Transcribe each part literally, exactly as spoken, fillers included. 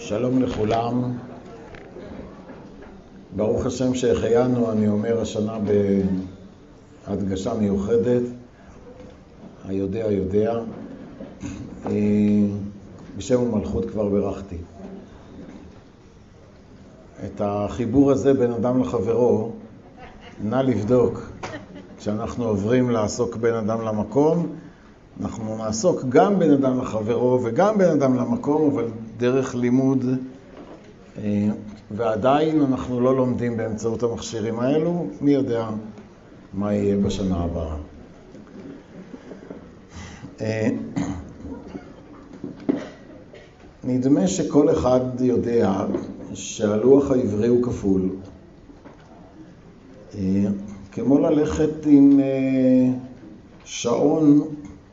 שלום לכולם. ברוך השם שהחיינו, אני אומר השנה בהדגשה מיוחדת, היודע יודע, בשם ומלכות כבר ברכתי. את החיבור הזה בין אדם לחברו, נא לבדוק. כשאנחנו עוברים לעסוק בין אדם למקום, אנחנו נעסוק גם בין אדם לחברו וגם בין אדם למקום, אבל דרך לימוד, ועדיין אנחנו לא לומדים באמצעות המכשירים האלו. מי יודע מה יהיה בשנה הבאה. נדמה שכל אחד יודע שהלוח העברי הוא כפול. כמו ללכת עם שעון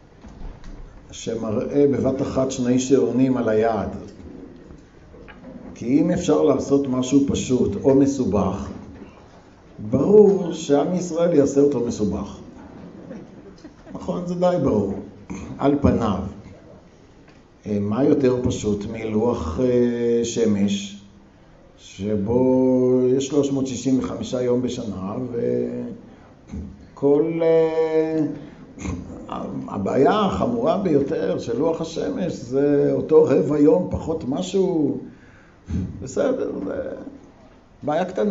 שמראה בבת אחת שני שעונים על היעד. כי אם אפשר לעשות משהו פשוט או מסובך, ברור שעם ישראל יעשה אותו מסובך. נכון, זה די ברור. על פניו. מה יותר פשוט מלוח שמש, שבו יש שלוש מאות שישים וחמישה יום בשנה, וכל הבעיה החמורה ביותר של לוח השמש זה אותו רבע יום פחות משהו. בסדר, זה בעיה קטנה.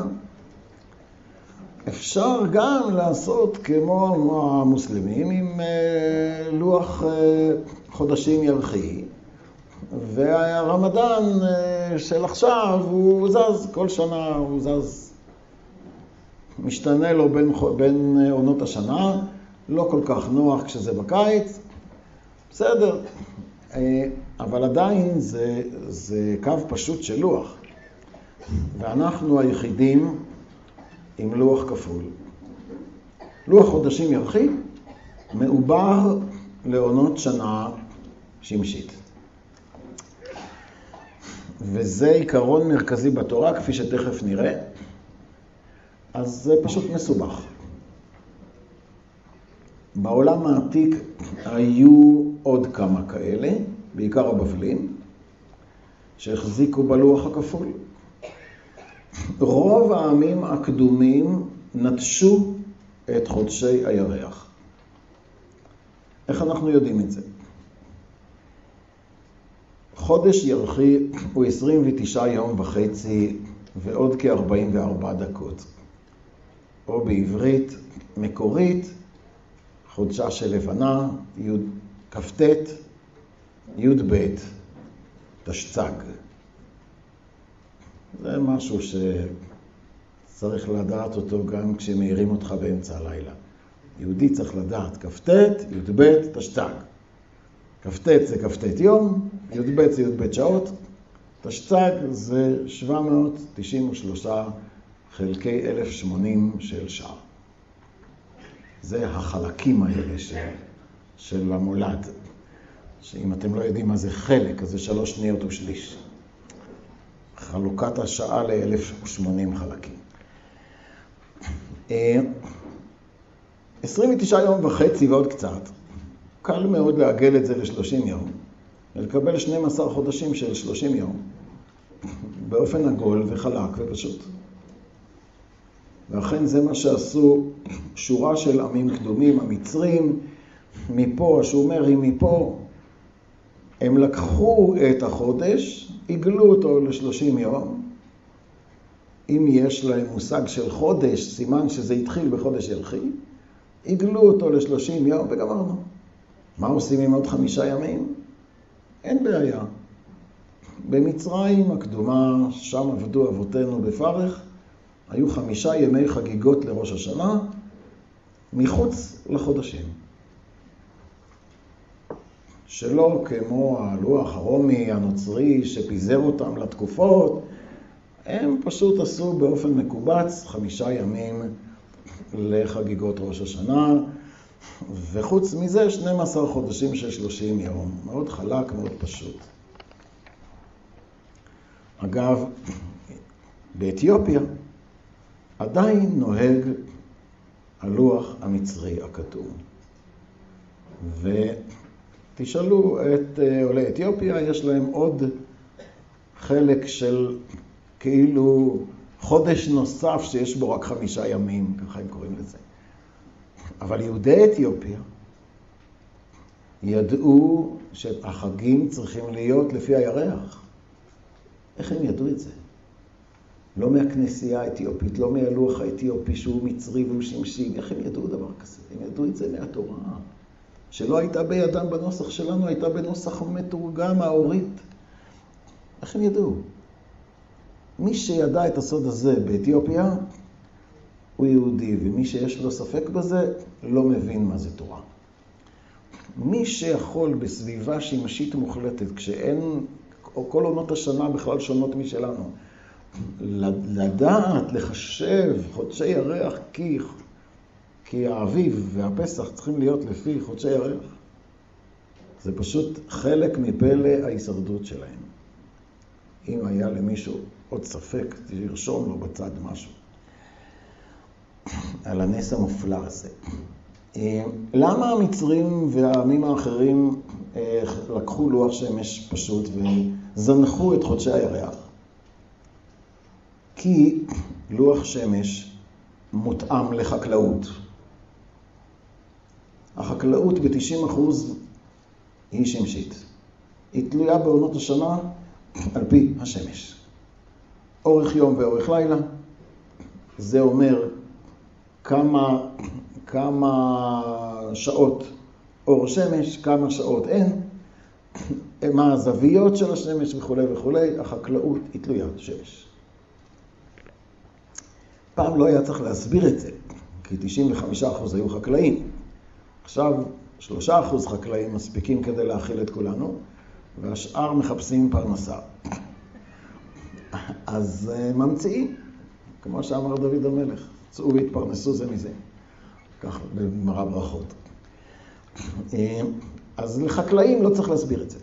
אפשר גם לעשות כמו המוסלמים עם לוח חודשים ירחי, והרמדאן של עכשיו הוא זז, כל שנה הוא זז, משתנה לו בין, בין עונות השנה, לא כל כך נוח כשזה בקיץ, בסדר, אבל עדיין זה, זה קו פשוט של לוח, ואנחנו היחידים עם לוח כפול. לוח חודשים ירחי מעובר לעונות שנה שמשית. וזה עיקרון מרכזי בתורה, כפי שתכף נראה. אז זה פשוט מסובך. בעולם העתיק היו עוד כמה כאלה, בעיקר הבבלים, שהחזיקו בלוח הכפול. רוב העמים הקדומים נטשו את חודשי הירח. איך אנחנו יודעים את זה? חודש ירחי הוא עשרים ותשעה יום וחצי ועוד כ-ארבעים וארבע דקות. או בעברית מקורית, חודשה של לבנה, כ"ט, י"ב, תשצ"ג. זה משהו שצריך לדעת אותו גם כשמאירים אותך באמצע הלילה. יהודי צריך לדעת כ"ט, י"ב, תשצ"ג. כ"ט זה כ"ט יום, י"ב זה י"ב שעות, תשצ"ג זה שבע מאות תשעים ושלוש חלקי אלף ושמונים של שעה. זה החלקים האלה של, של המולד. שאם אתם לא יודעים מה זה חלק, אז זה שלוש שניות ושליש. חלוקת השעה ל-אלף ושמונים חלקים. עשרים ותשעה יום וחצי ועוד קצת. קל מאוד לעגל את זה ל-שלושים יום, ולקבל שנים עשר חודשים של שלושים יום, באופן עגול וחלק ופשוט. ואכן זה מה שעשו שורה של עמים קדומים, המצרים, מפה, השומרים מפה, הם לקחו את החודש, עגלו אותו ל-שלושים יום. אם יש להם מושג של חודש, סימן שזה התחיל בחודש ירחי, עגלו אותו ל-שלושים יום וגמרנו. מה עושים עם עוד חמישה ימים? אין בעיה. במצרים הקדומה, שם עבדו אבותינו בפרך, היו חמישה ימי חגיגות לראש השנה, מחוץ לחודשים. שלא כמו הלוח הרומי הנוצרי שפיזר אותם לתקופות, הם פשוט עשו באופן מקובץ חמישה ימים לחגיגות ראש השנה, וחוץ מזה שנים עשר חודשים של שלושים יום. מאוד חלק, מאוד פשוט. אגב, באתיופיה עדיין נוהג הלוח המצרי הכתוב. ותשאלו את עולי אתיופיה, יש להם עוד חלק של כאילו חודש נוסף שיש בו רק חמישה ימים, ככה הם קוראים לזה. אבל יהודי אתיופיה ידעו שהחגים צריכים להיות לפי הירח. איך הם ידעו את זה? לא מהכנסייה האתיופית, לא מהלוח האתיופי שהוא מצרי והוא שמשי. איך הם ידעו דבר כזה? הם ידעו את זה מהתורה. שלא הייתה בידם בנוסח שלנו, הייתה בנוסח מתורגם האורית. איך הם ידעו? מי שידע את הסוד הזה באתיופיה הוא יהודי, ומי שיש לו ספק בזה לא מבין מה זה תורה. מי שיכול בסביבה שימשית מוחלטת, כשאין, או כל עונות השנה בכלל שונות משלנו, לדעת, לחשב חודשי ירח, כי, כי האביב והפסח צריכים להיות לפי חודשי ירח, זה פשוט חלק מפלא ההישרדות שלהם. אם היה למישהו עוד ספק, תרשום לו בצד משהו על הנס המופלא הזה. למה המצרים והעמים האחרים לקחו לוח שמש פשוט וזנחו את חודשי הירח? כי לוח שמש מותאם לחקלאות. החקלאות ב-תשעים אחוז היא שמשית. היא תלויה בעונות השנה על פי השמש. אורך יום ואורך לילה, זה אומר כמה, כמה שעות אור שמש, כמה שעות אין, מה הזוויות של השמש וכו' וכו'. החקלאות היא תלוית שמש. פעם לא היה צריך להסביר את זה, כי תשעים וחמישה אחוז היו חקלאים. עכשיו שלושה אחוז חקלאים מספיקים כדי להאכיל את כולנו, והשאר מחפשים פרנסה. אז ממציאים, כמו שאמר דוד המלך, צאו והתפרנסו זה מזה. ככה, במראה ברכות. אז לחקלאים לא צריך להסביר את זה.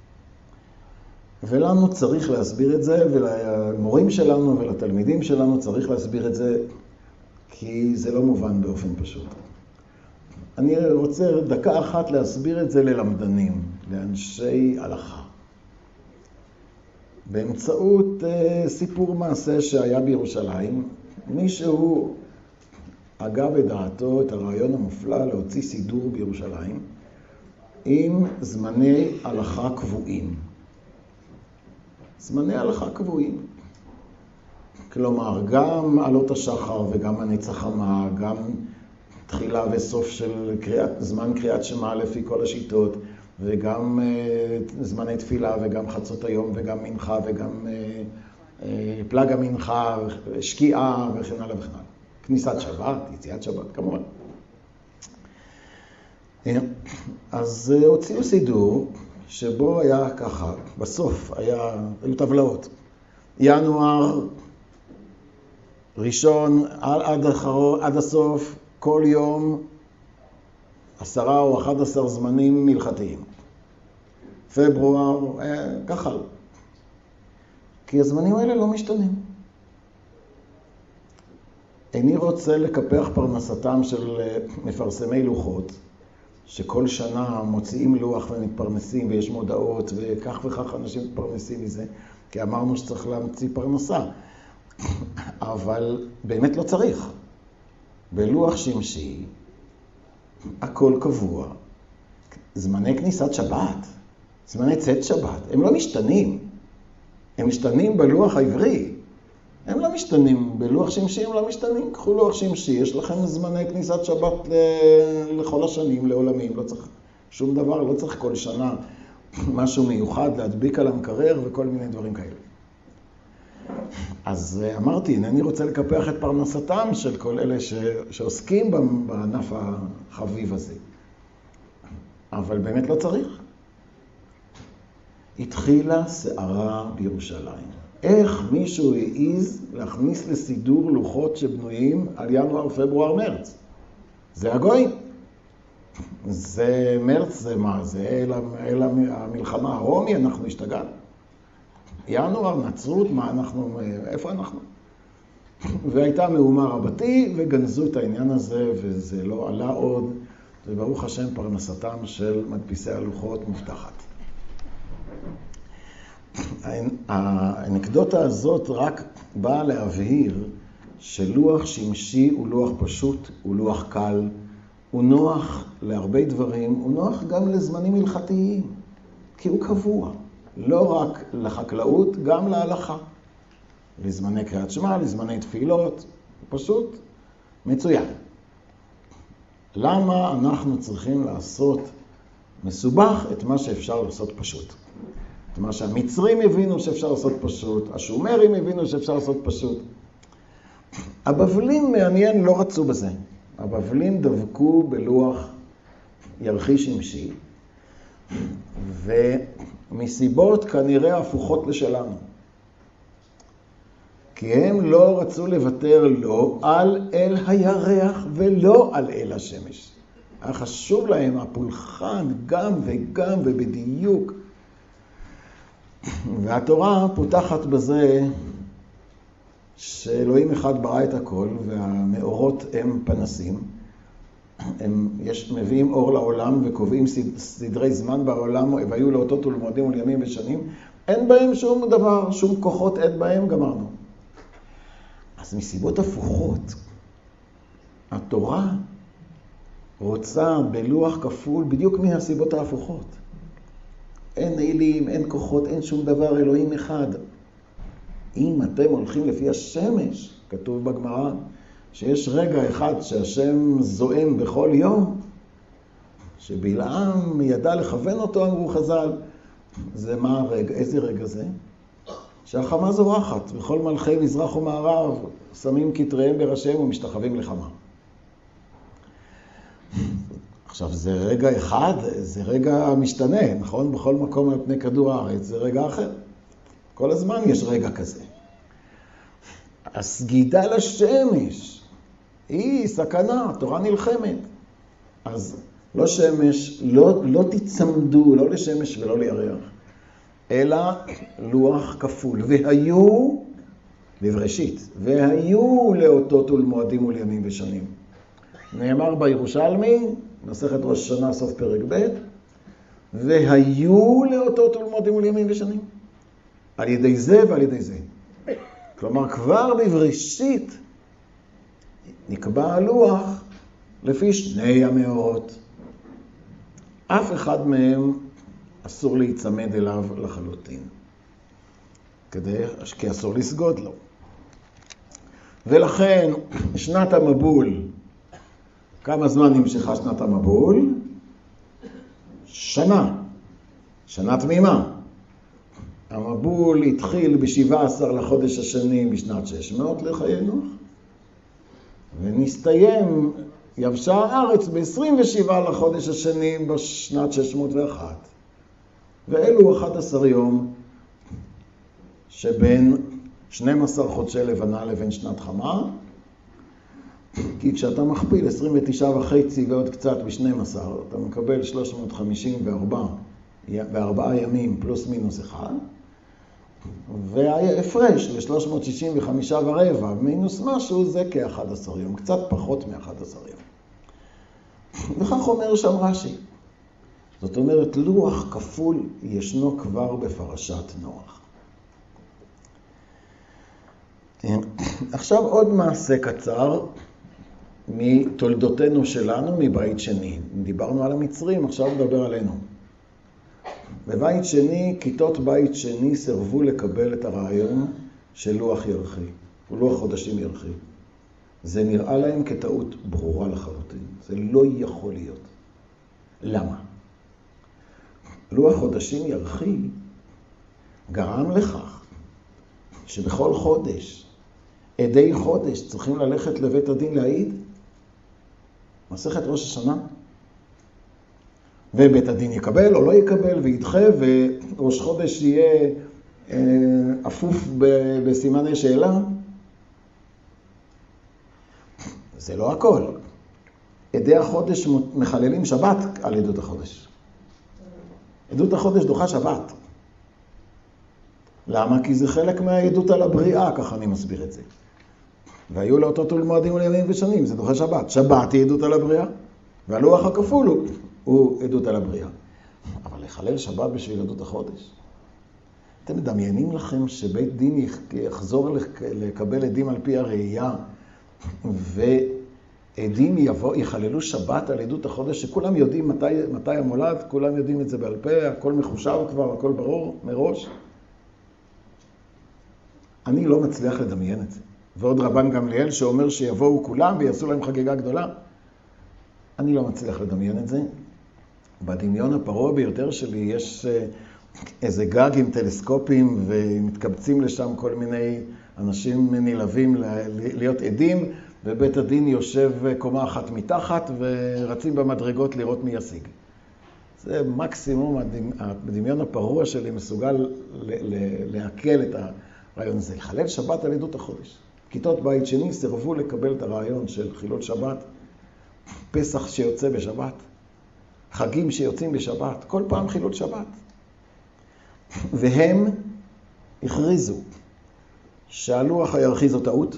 ולנו צריך להסביר את זה, ולמורים שלנו ולתלמידים שלנו צריך להסביר את זה, כי זה לא מובן באופן פשוט. אני רוצה דקה אחת להסביר את זה ללמדנים, לאנשי הלכה. באמצעות uh, סיפור מעשה שהיה בירושלים, מישהו הגה בדעתו את הרעיון המופלא להוציא סידור בירושלים עם זמני הלכה קבועים. זמני הלכה קבועים. כלומר, גם עלות השחר וגם הנץ החמה, גם תחילה וסוף של קריאת, זמן קריאת שמע לפי כל השיטות, וגם uh, זמני תפילה, וגם חצות היום, וגם מנחה, וגם uh, uh, פלג המנחה, שקיעה, וכן הלאה וכן הלאה. כניסת שבת, יציאת שבת, כמובן. אז uh, הוציאו סידור, שבו היה ככה, בסוף היה, היו טבלאות. ינואר, ראשון, עד, אחרון, עד הסוף, כל יום, עשרה או אחד עשר זמנים מלכתיים. פברואר, אה, ככה. כי הזמנים האלה לא משתנים. איני רוצה לקפח פרנסתם של מפרסמי לוחות, שכל שנה מוציאים לוח ומתפרנסים ויש מודעות וכך וכך אנשים מתפרנסים מזה, כי אמרנו שצריך להמציא פרנסה. אבל באמת לא צריך. בלוח שמשי, הכל קבוע. זמני כניסת שבת, זמני צאת שבת, הם לא משתנים. הם משתנים בלוח העברי. הם לא משתנים, בלוח שמשי הם לא משתנים. קחו לוח שמשי, יש לכם זמני כניסת שבת לכל השנים, לעולמים. לא צריך שום דבר, לא צריך כל שנה משהו מיוחד להדביק על המקרר וכל מיני דברים כאלה. אז אמרתי, אני רוצה לקפח את פרנסתם של כל אלה ש... שעוסקים בענף החביב הזה. אבל באמת לא צריך. התחילה סערה בירושלים. איך מישהו העיז להכניס לסידור לוחות שבנויים על ינואר, פברואר, מרץ? זה הגויים. זה מרץ, זה מה? זה אל, אל המלחמה הרומי, אנחנו השתגענו. ינואר, נצרות, מה אנחנו, איפה אנחנו? והייתה מהומה רבתי וגנזו את העניין הזה וזה לא עלה עוד, וברוך השם פרנסתם של מדפיסי הלוחות מובטחת. האנקדוטה הזאת רק באה להבהיר שלוח שמשי הוא לוח פשוט, הוא לוח קל, הוא נוח להרבה דברים, הוא נוח גם לזמנים הלכתיים, כי הוא קבוע, לא רק לחקלאות, גם להלכה. לזמני קריאת שמע, לזמני תפילות, פשוט מצוין. למה אנחנו צריכים לעשות מסובך את מה שאפשר לעשות פשוט? את מה שהמצרים הבינו שאפשר לעשות פשוט, השומרים הבינו שאפשר לעשות פשוט. הבבלים מעניין לא רצו בזה. הבבלים דבקו בלוח ירחי שמשי, ומסיבות כנראה הפוכות לשלנו. כי הם לא רצו לוותר לא על אל הירח ולא על אל השמש. היה חשוב להם הפולחן גם וגם ובדיוק. והתורה פותחת בזה שאלוהים אחד ברא את הכל, והמאורות הם פנסים. הם יש, מביאים אור לעולם וקובעים סדרי זמן בעולם, והיו לאותות ולמועדים ולימים ושנים. אין בהם שום דבר, שום כוחות אין בהם, גמרנו. אז מסיבות הפוכות, התורה רוצה בלוח כפול בדיוק מהסיבות ההפוכות. אין אילים, אין כוחות, אין שום דבר, אלוהים אחד. אם אתם הולכים לפי השמש, כתוב בגמרא, שיש רגע אחד שהשם זועם בכל יום, שבלעם ידע לכוון אותו, אמרו חז"ל, זה מה הרגע? איזה רגע זה? שהחמה זורחת, וכל מלכי מזרח ומערב שמים כתריהם בראשיהם ומשתחווים לחמה. עכשיו, זה רגע אחד, זה רגע משתנה, נכון? בכל מקום על פני כדור הארץ זה רגע אחר. כל הזמן יש רגע כזה. הסגידה לשמש היא סכנה, תורה נלחמת. אז לא שמש, לא, לא תצמדו, לא לשמש ולא לירח, אלא לוח כפול. והיו, בבראשית, והיו לאותות ולמועדים ולימים ושנים. נאמר בירושלמי, מסכת ראש השנה, סוף פרק ב', והיו לאותות ולמועדים ולימים ושנים. על ידי זה ועל ידי זה. כלומר, כבר בבראשית נקבע הלוח לפי שני המאורות. אף אחד מהם אסור להיצמד אליו לחלוטין, כדי, כי אסור לסגוד לו. ולכן שנת המבול, כמה זמן נמשכה שנת המבול? שנה, שנה תמימה. המבול התחיל ב-שבעה עשר לחודש השני בשנת שש מאות לחיי נוח, ונסתיים, יבשה הארץ ב-עשרים ושבעה לחודש השני בשנת שש מאות ואחת. ואלו אחד עשר יום שבין שנים עשר חודשי לבנה לבין שנת חמה, כי כשאתה מכפיל עשרים ותשע וחצי ועוד קצת ב-שנים עשר, אתה מקבל שלוש מאות חמישים וארבע ימים פלוס מינוס אחד, וההפרש ל-שלוש מאות שישים וחמש ורבע מינוס משהו זה כ-אחד עשר יום, קצת פחות מ-אחד עשר יום. וכך אומר שם רש"י. זאת אומרת, לוח כפול ישנו כבר בפרשת נוח. עכשיו עוד מעשה קצר מתולדותינו שלנו מבית שני. דיברנו על המצרים, עכשיו נדבר עלינו. בבית שני, כיתות בית שני סרבו לקבל את הרעיון של לוח ירחי, הוא לוח חודשים ירחי. זה נראה להם כטעות ברורה לחלוטין. זה לא יכול להיות. למה? לוח חודשים ירחי גרם לכך שבכל חודש, עדי חודש צריכים ללכת לבית הדין להעיד. מסכת ראש השנה. ובית הדין יקבל או לא יקבל וידחה, וראש חודש יהיה אה, אפוף בסימני שאלה. זה לא הכל. עדי החודש מחללים שבת על עדות החודש. עדות החודש דוחה שבת. למה? כי זה חלק מהעדות על הבריאה, ככה אני מסביר את זה. והיו לאותות ולמועדים ולימים ושנים, זה דוחה שבת. שבת היא עדות על הבריאה, והלוח הכפול הוא, הוא עדות על הבריאה. אבל לחלל שבת בשביל עדות החודש? אתם מדמיינים לכם שבית דין יחזור לקבל עדים על פי הראייה, ועדים יבוא, יחללו שבת על עדות החודש, שכולם יודעים מתי, מתי המולד, כולם יודעים את זה בעל פה, הכל מחושב כבר, הכל ברור מראש. אני לא מצליח לדמיין את זה. ועוד רבן גמליאל שאומר שיבואו כולם ויעשו להם חגיגה גדולה. אני לא מצליח לדמיין את זה. בדמיון הפרוע ביותר שלי יש איזה גג עם טלסקופים ומתקבצים לשם כל מיני אנשים נלהבים להיות עדים, ובית הדין יושב קומה אחת מתחת ורצים במדרגות לראות מי ישיג. זה מקסימום, הדמיון הפרוע שלי מסוגל להקל את הרעיון הזה. לחלל שבת על עדות החודש. כיתות בית שני סירבו לקבל את הרעיון של חילול שבת, פסח שיוצא בשבת, חגים שיוצאים בשבת, כל פעם חילול שבת. והם הכריזו שהלוח הירחי זו טעות.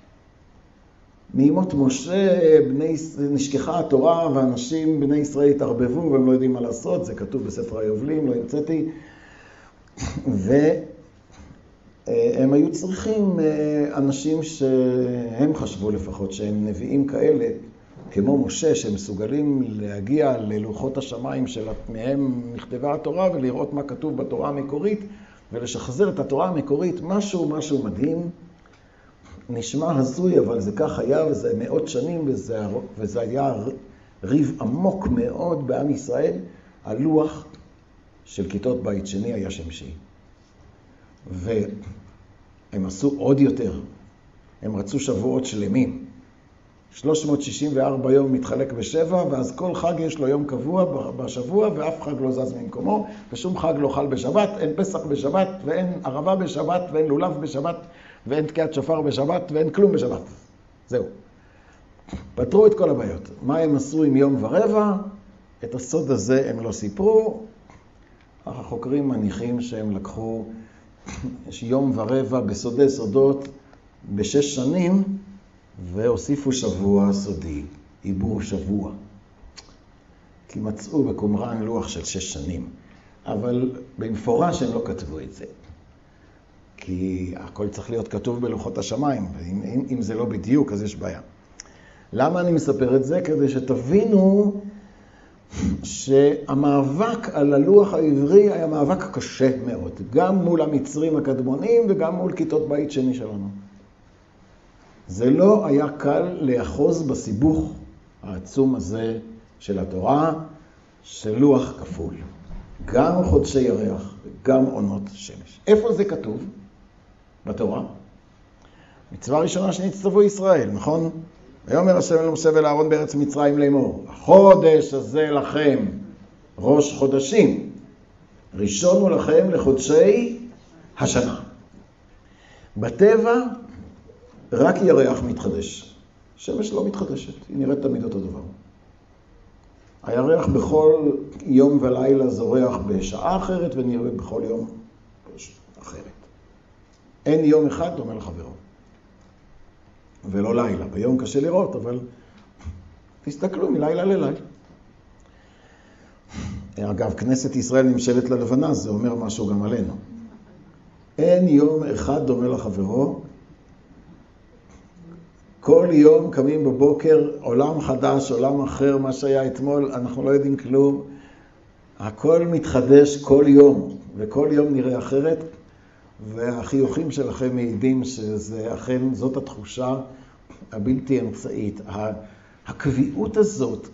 מימות משה בני, נשכחה התורה ואנשים בני ישראל התערבבו והם לא יודעים מה לעשות, זה כתוב בספר היובלים, לא המצאתי. והם היו צריכים אנשים שהם חשבו לפחות שהם נביאים כאלה, כמו משה, שמסוגלים להגיע ללוחות השמיים שמהם נכתבה התורה ולראות מה כתוב בתורה המקורית ולשחזר את התורה המקורית, משהו משהו מדהים. נשמע הזוי, אבל זה כך היה, וזה מאות שנים, וזה, וזה היה ריב עמוק מאוד בעם ישראל. הלוח של כיתות בית שני היה שמשי. והם עשו עוד יותר. הם רצו שבועות שלמים. שלוש מאות שישים וארבע יום מתחלק בשבע, ואז כל חג יש לו יום קבוע בשבוע, ואף חג לא זז ממקומו, ושום חג לא חל בשבת, אין פסח בשבת, ואין ערבה בשבת, ואין לולב בשבת, ואין תקיעת שופר בשבת, ואין כלום בשבת. זהו. פתרו את כל הבעיות. מה הם עשו עם יום ורבע? את הסוד הזה הם לא סיפרו. החוקרים מניחים שהם לקחו יום ורבע בסודי סודות בשש שנים, והוסיפו שבוע סודי, עיבור שבוע. כי מצאו בקומראן לוח של שש שנים. אבל במפורש הם לא כתבו את זה. כי הכל צריך להיות כתוב בלוחות השמיים, ואם אם, אם זה לא בדיוק, אז יש בעיה. למה אני מספר את זה? כדי שתבינו שהמאבק על הלוח העברי היה מאבק קשה מאוד, גם מול המצרים הקדמונים וגם מול כיתות בית שני שלנו. זה לא היה קל לאחוז בסיבוך העצום הזה של התורה, של לוח כפול. גם חודשי ירח וגם עונות שמש. איפה זה כתוב? בתורה. מצווה ראשונה שנצטוו ישראל, נכון? ויאמר השם אל משה ואל אהרון בארץ מצרים לאמור, החודש הזה לכם ראש חודשים, ראשון הוא לכם לחודשי השנה. בטבע רק ירח מתחדש. שמש לא מתחדשת, היא נראית תמיד אותו דבר. הירח בכל יום ולילה זורח בשעה אחרת ונראה בכל יום אחרת. אין יום אחד דומה לחברו. ולא לילה. ביום קשה לראות, אבל תסתכלו מלילה ללילה. אגב, כנסת ישראל נמשלת ללבנה, זה אומר משהו גם עלינו. אין יום אחד דומה לחברו. כל יום קמים בבוקר, עולם חדש, עולם אחר, מה שהיה אתמול, אנחנו לא יודעים כלום. הכל מתחדש כל יום, וכל יום נראה אחרת. והחיוכים שלכם מעידים שזה אכן, זאת התחושה הבלתי אמצעית. הקביעות הזאת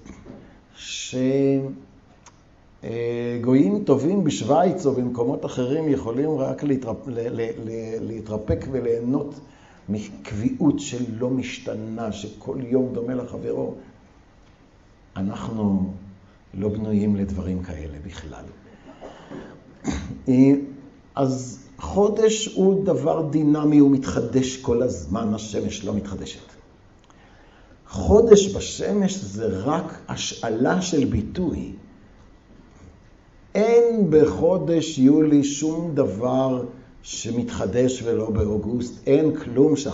שגויים טובים בשוויץ או במקומות אחרים יכולים רק להתרפק וליהנות מקביעות שלא משתנה, שכל יום דומה לחברו. אנחנו לא בנויים לדברים כאלה בכלל. אז חודש הוא דבר דינמי, הוא מתחדש כל הזמן, השמש לא מתחדשת. חודש בשמש זה רק השאלה של ביטוי. אין בחודש יולי שום דבר שמתחדש ולא באוגוסט, אין כלום שם.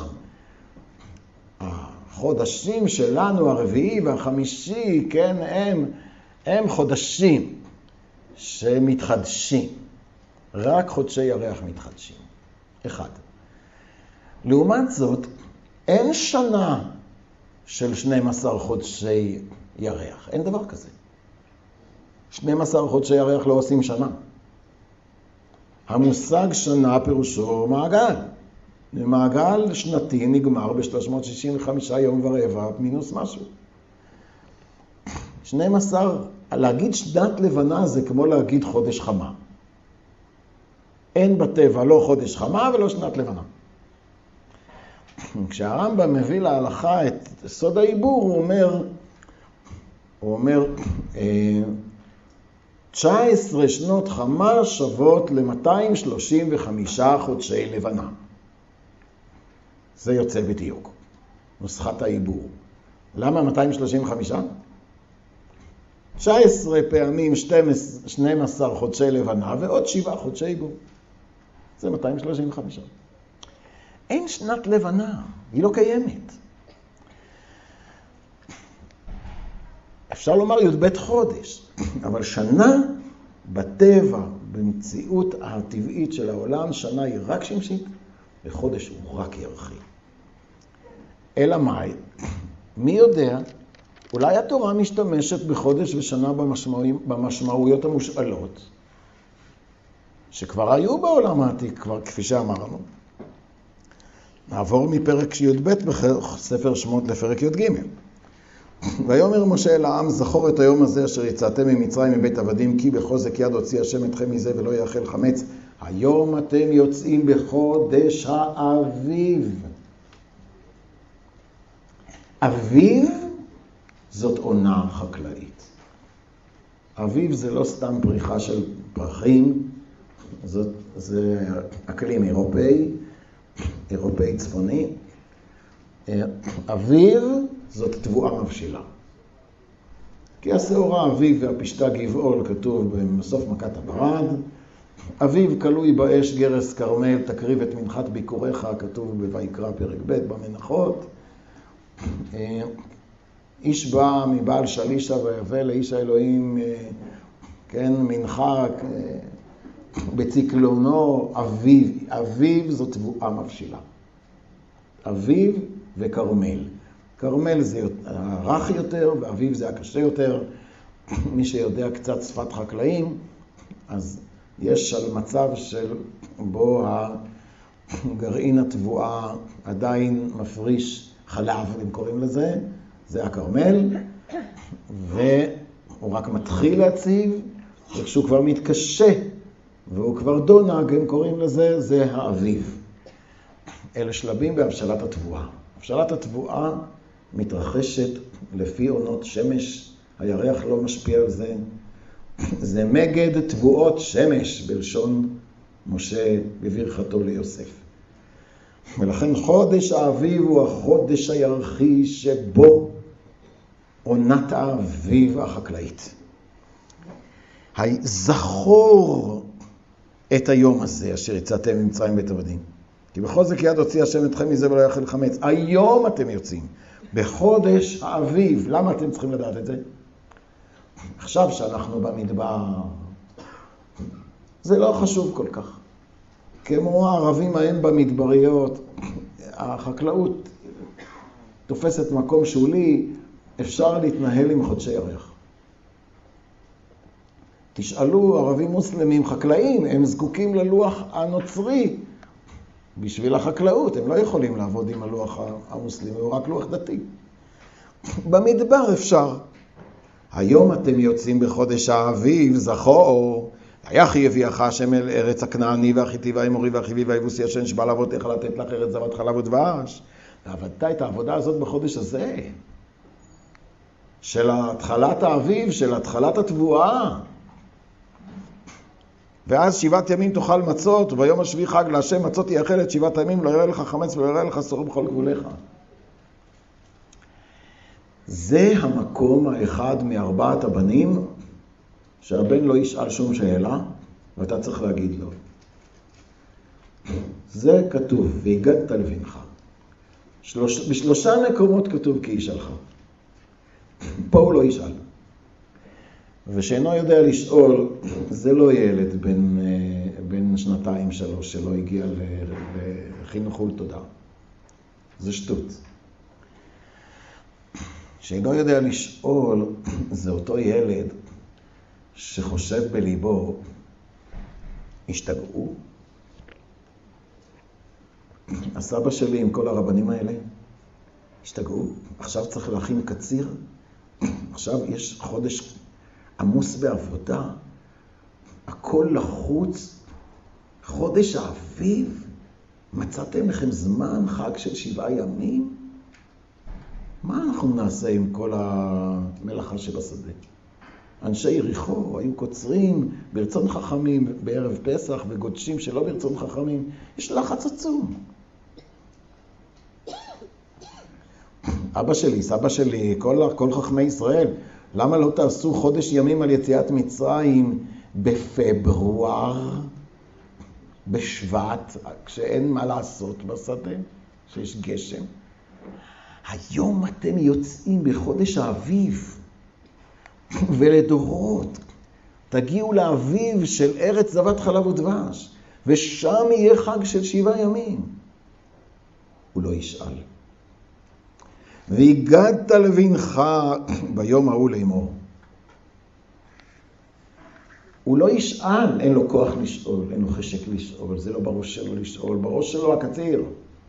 החודשים שלנו, הרביעי והחמישי, כן, הם, הם חודשים שמתחדשים. רק חודשי ירח מתחדשים. אחד. לעומת זאת, אין שנה של שנים עשר חודשי ירח. אין דבר כזה. שנים עשר חודשי ירח לא עושים שנה. המושג שנה פירושו מעגל. מעגל שנתי נגמר ב-שלוש מאות שישים וחמישה יום ורבע מינוס משהו. שנים עשר, להגיד שנת לבנה זה כמו להגיד חודש חמה. אין בטבע לא חודש חמה ולא שנת לבנה. כשהרמב"ם מביא להלכה את סוד העיבור, הוא אומר, הוא אומר, תשע עשרה שנות חמה שוות ל-מאתיים שלושים וחמישה חודשי לבנה. זה יוצא בדיוק, נוסחת העיבור. למה מאתיים שלושים וחמישה? תשע עשרה פעמים שנים עשר חודשי לבנה ועוד שבעה חודשי עיבור. זה מאתיים שלושים וחמישה. אין שנת לבנה, היא לא קיימת. אפשר לומר י"ב חודש, אבל שנה בטבע, במציאות הטבעית של העולם, שנה היא רק שמשית, וחודש הוא רק ירחי. אלא מאי, מי יודע, אולי התורה משתמשת בחודש ושנה במשמעויות המושאלות, שכבר היו בעולם העתיק, כבר כפי שאמרנו. נעבור מפרק י"ב בספר שמות לפרק י"ג. ויאמר משה אל העם, זכור את היום הזה אשר יצאתם ממצרים מבית עבדים, כי בחוזק יד הוציא השם אתכם מזה ולא יאכל חמץ. היום אתם יוצאים בחודש האביב. אביב זאת עונה חקלאית. אביב זה לא סתם פריחה של פרחים, זאת, זה אקלים אירופאי, אירופאי צפוני. אביב זאת תבואה מבשילה. כי השעורה אביב והפשתה גבעול כתוב בסוף מכת הברד. אביב כלוי באש גרס כרמל תקריב את מנחת ביקורך, כתוב בויקרא פרק ב' במנחות. איש בא מבעל שלישה ויבא לאיש האלוהים, כן, מנחה בציקלונו. אביב, אביב זאת תבואה מבשילה. אביב וכרמל. כרמל זה הרך יותר ואביב זה הקשה יותר. מי שיודע קצת שפת חקלאים, אז יש על מצב של בו הגרעין התבואה עדיין מפריש חלב, הם קוראים לזה, זה הכרמל, והוא רק מתחיל להציב, וכשהוא כבר מתקשה והוא כבר דונג, הם קוראים לזה, זה האביב. אלה שלבים בהבשלת התבואה. הבשלת התבואה מתרחשת לפי עונות שמש, הירח לא משפיע על זה. זה מגד תבואות שמש בלשון משה בברכתו ליוסף. ולכן חודש האביב הוא החודש הירחי שבו עונת האביב החקלאית. זכור את היום הזה אשר יצאתם ממצרים בית עבדים. כי בחוזק יד הוציא השם אתכם מזה ולא יאכל חמץ. היום אתם יוצאים, בחודש האביב. למה אתם צריכים לדעת את זה? עכשיו שאנחנו במדבר, זה לא חשוב כל כך. כמו הערבים ההם במדבריות, החקלאות תופסת מקום שולי, אפשר להתנהל עם חודשי ירח. תשאלו ערבים מוסלמים חקלאים, הם זקוקים ללוח הנוצרי בשביל החקלאות, הם לא יכולים לעבוד עם הלוח המוסלמי, הוא רק לוח דתי. במדבר אפשר. היום אתם יוצאים בחודש האביב, זכור, ויחי יביאך השם אל ארץ הכנעני והחיתי והאמורי והחיבי והיבוסי אשר נשבע לאבותיך לתת לך ארץ זבת חלב ודבש. ועבדת את העבודה הזאת בחודש הזה, של התחלת האביב, של התחלת התבואה. ואז שבעת ימים תאכל מצות, וביום השביעי חג להשם מצות יאכל את שבעת הימים, לא יראה לך חמץ ולא יראה לך סור בכל גבוליך. זה המקום האחד מארבעת הבנים שהבן לא ישאל שום שאלה ואתה צריך להגיד לו. זה כתוב, והגדת לבנך. שלוש, בשלושה מקומות כתוב כי ישאלך. פה הוא לא ישאל. ושאינו יודע לשאול, זה לא ילד בן בן שנתיים שלוש שלא הגיע לחינוך ולתודה. זה שטות. שאינו יודע לשאול, זה אותו ילד שחושב בליבו, השתגעו? הסבא שלי עם כל הרבנים האלה, השתגעו? עכשיו צריך להכין קציר? עכשיו יש חודש עמוס בעבודה, הכל לחוץ, חודש האביב, מצאתם לכם זמן חג של שבעה ימים? מה אנחנו נעשה עם כל המלאכה שבשדה? אנשי יריחו היו קוצרים ברצון חכמים בערב פסח וגודשים שלא ברצון חכמים. יש לחץ עצום. אבא שלי, סבא שלי, כל, כל חכמי ישראל, למה לא תעשו חודש ימים על יציאת מצרים בפברואר, בשבט, כשאין מה לעשות בשדה, שיש גשם? היום אתם יוצאים בחודש האביב, ולדורות תגיעו לאביב של ארץ זבת חלב ודבש, ושם יהיה חג של שבעה ימים. הוא לא ישאל. והגדת לבנך ביום ההוא לאמור. הוא לא ישאל, אין לו כוח לשאול, אין לו חשק לשאול, זה לא בראש שלו לשאול, בראש שלו הקציר.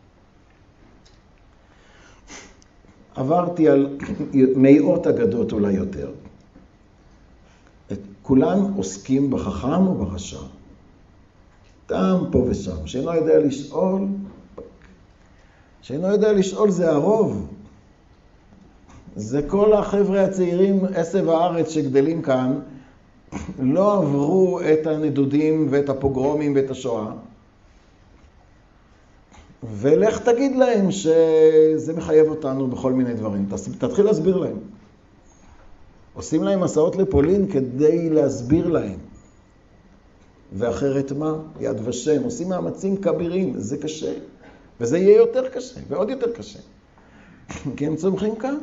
עברתי על מאות אגדות אולי יותר. את כולם עוסקים בחכם וברשע. טעם פה ושם. שאינו יודע לשאול, שאינו יודע לשאול זה הרוב. זה כל החבר'ה הצעירים, עשב הארץ שגדלים כאן, לא עברו את הנדודים ואת הפוגרומים ואת השואה. ולך תגיד להם שזה מחייב אותנו בכל מיני דברים. תתחיל להסביר להם. עושים להם מסעות לפולין כדי להסביר להם. ואחרת מה? יד ושם. עושים מאמצים כבירים. זה קשה. וזה יהיה יותר קשה. ועוד יותר קשה. כי הם צומחים כאן.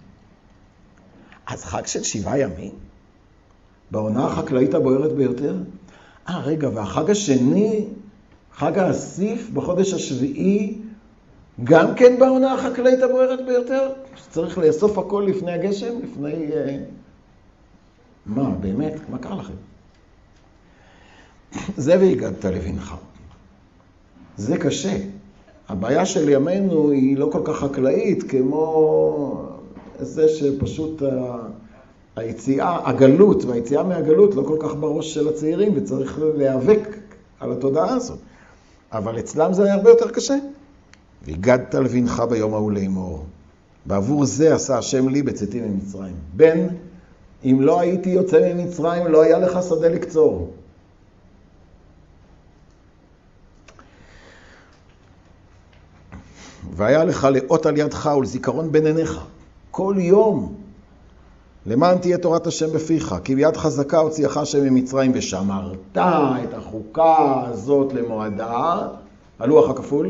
אז חג של שבעה ימים? בעונה החקלאית הבוערת ביותר? אה, רגע, והחג השני, חג האסיף בחודש השביעי, גם כן בעונה החקלאית הבוערת ביותר? שצריך לאסוף הכל לפני הגשם? לפני... מה, באמת? מה קרה לכם? זה והגדת לבנך. זה קשה. הבעיה של ימינו היא לא כל כך חקלאית כמו זה שפשוט היציאה, הגלות והיציאה מהגלות לא כל כך בראש של הצעירים וצריך להיאבק על התודעה הזאת. אבל אצלם זה היה הרבה יותר קשה. והגדת לבנך ביום ההוא לאמור. בעבור זה עשה השם לי בצאתי ממצרים. בן, אם לא הייתי יוצא ממצרים, לא היה לך שדה לקצור. והיה לך לאות על ידך ולזיכרון בין עיניך. כל יום. למען תהיה תורת השם בפיך. כי ביד חזקה הוציאך השם ממצרים ושמרת את החוקה הזאת למועדה. הלוח הכפול.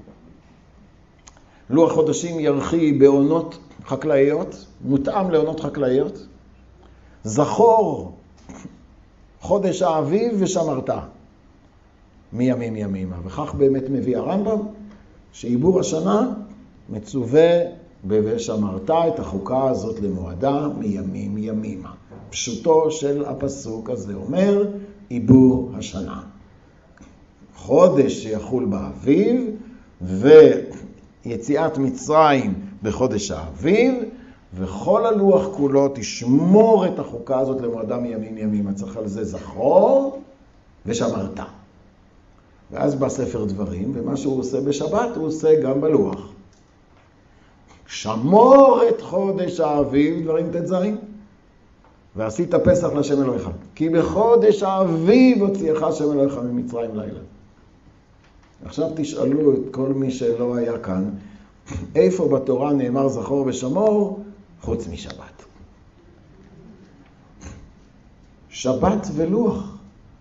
לוח חודשים ירחי בעונות חקלאיות. מותאם לעונות חקלאיות. זכור חודש האביב ושמרת. מימים ימימה. וכך באמת מביא הרמב"ם. שעיבור השנה מצווה ב"ושמרת את החוקה הזאת למועדה מימים ימימה". פשוטו של הפסוק הזה אומר עיבור השנה. חודש שיחול באביב ויציאת מצרים בחודש האביב, וכל הלוח כולו תשמור את החוקה הזאת למועדה מימים ימימה. צריך על זה זכור ושמרת. ואז בא ספר דברים, ומה שהוא עושה בשבת הוא עושה גם בלוח. שמור את חודש האביב, דברים תזרים, ועשית פסח לשם אלוהיך. כי בחודש האביב הוציאך השם אלוהיך ממצרים לילה. עכשיו תשאלו את כל מי שלא היה כאן, איפה בתורה נאמר זכור ושמור, חוץ משבת. שבת ולוח.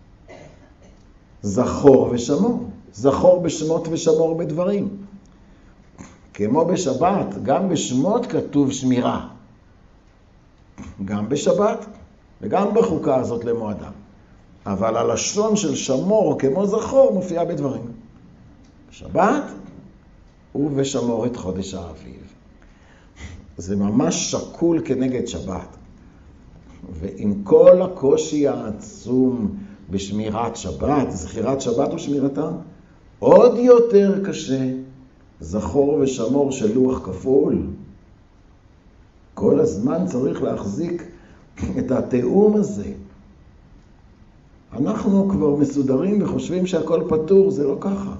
זכור ושמור. זכור בשמות ושמור בדברים. כמו בשבת, גם בשמות כתוב שמירה. גם בשבת וגם בחוקה הזאת למועדה. אבל הלשון של שמור כמו זכור מופיעה בדברים. שבת ובשמור את חודש האביב. זה ממש שקול כנגד שבת. ועם כל הקושי העצום בשמירת שבת, זכירת שבת ושמירתה, עוד יותר קשה זכור ושמור של לוח כפול. כל הזמן צריך להחזיק את התאום הזה. אנחנו כבר מסודרים וחושבים שהכל פתור, זה לא ככה.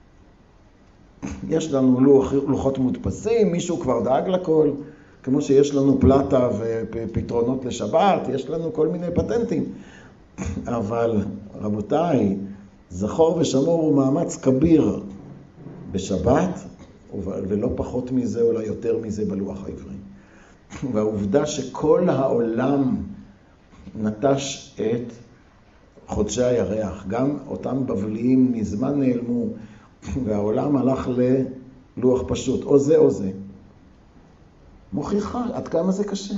יש לנו לוח, לוחות מודפסים, מישהו כבר דאג לכל, כמו שיש לנו פלטה ופתרונות לשבת, יש לנו כל מיני פטנטים. אבל רבותיי, זכור ושמור הוא מאמץ כביר בשבת, ולא פחות מזה, אולי יותר מזה בלוח העברי. והעובדה שכל העולם נטש את חודשי הירח, גם אותם בבליים מזמן נעלמו, והעולם הלך ללוח פשוט, או זה או זה. מוכיחה עד כמה זה קשה.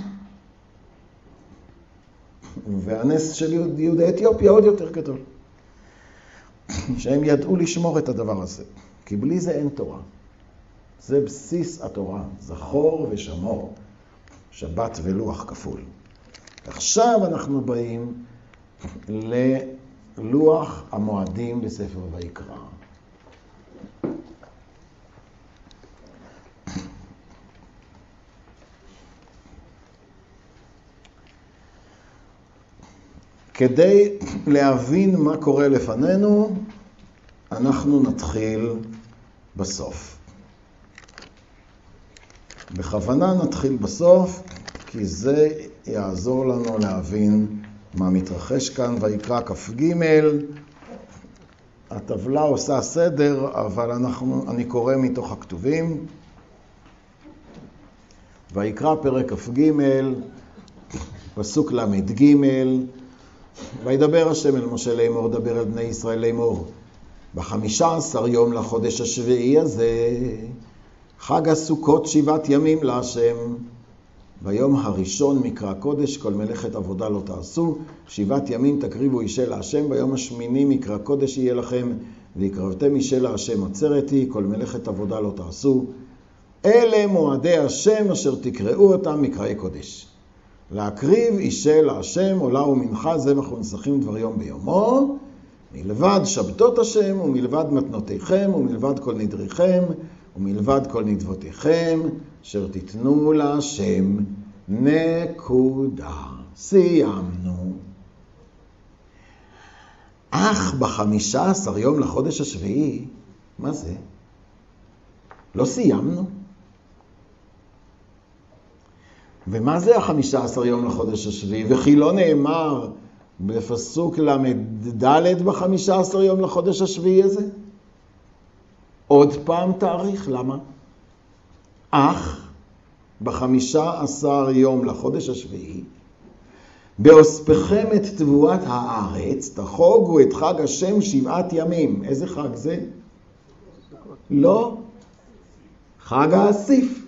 והנס של יהודי אתיופיה עוד יותר גדול. שהם ידעו לשמור את הדבר הזה. כי בלי זה אין תורה. זה בסיס התורה. זכור ושמור. שבת ולוח כפול. עכשיו אנחנו באים ללוח המועדים בספר ויקרא. כדי להבין מה קורה לפנינו, אנחנו נתחיל בסוף. בכוונה נתחיל בסוף, כי זה יעזור לנו להבין מה מתרחש כאן. ויקרא כ"ג, הטבלה עושה סדר, אבל אנחנו, אני קורא מתוך הכתובים. ויקרא פרק כ"ג, פסוק למד ג', וידבר השם אל משה לאמור, דבר אל בני ישראל לאמור, בחמישה עשר יום לחודש השביעי הזה, חג הסוכות שבעת ימים להשם. ביום הראשון מקרא קודש, כל מלאכת עבודה לא תעשו, שבעת ימים תקריבו אישה להשם, ביום השמיני מקרא קודש יהיה לכם, ויקרבתם אישה להשם עצרת היא, כל מלאכת עבודה לא תעשו. אלה מועדי השם אשר תקראו אותם מקראי קודש. להקריב אישה להשם, עולה ומנחה, זבח ונסכים דבר יום ביומו, מלבד שבתות השם ומלבד מתנותיכם ומלבד כל נדריכם ומלבד כל נדבותיכם, אשר תיתנו להשם. נקודה. סיימנו. אך בחמישה עשר יום לחודש השביעי, מה זה? לא סיימנו. ומה זה החמישה עשר יום לחודש השביעי? וכי לא נאמר בפסוק למד בחמישה עשר יום לחודש השביעי הזה? עוד פעם תאריך, למה? אך בחמישה עשר יום לחודש השביעי, באוספכם את תבואת הארץ, תחוגו את חג השם שבעת ימים. איזה חג זה? לא. חג האסיף.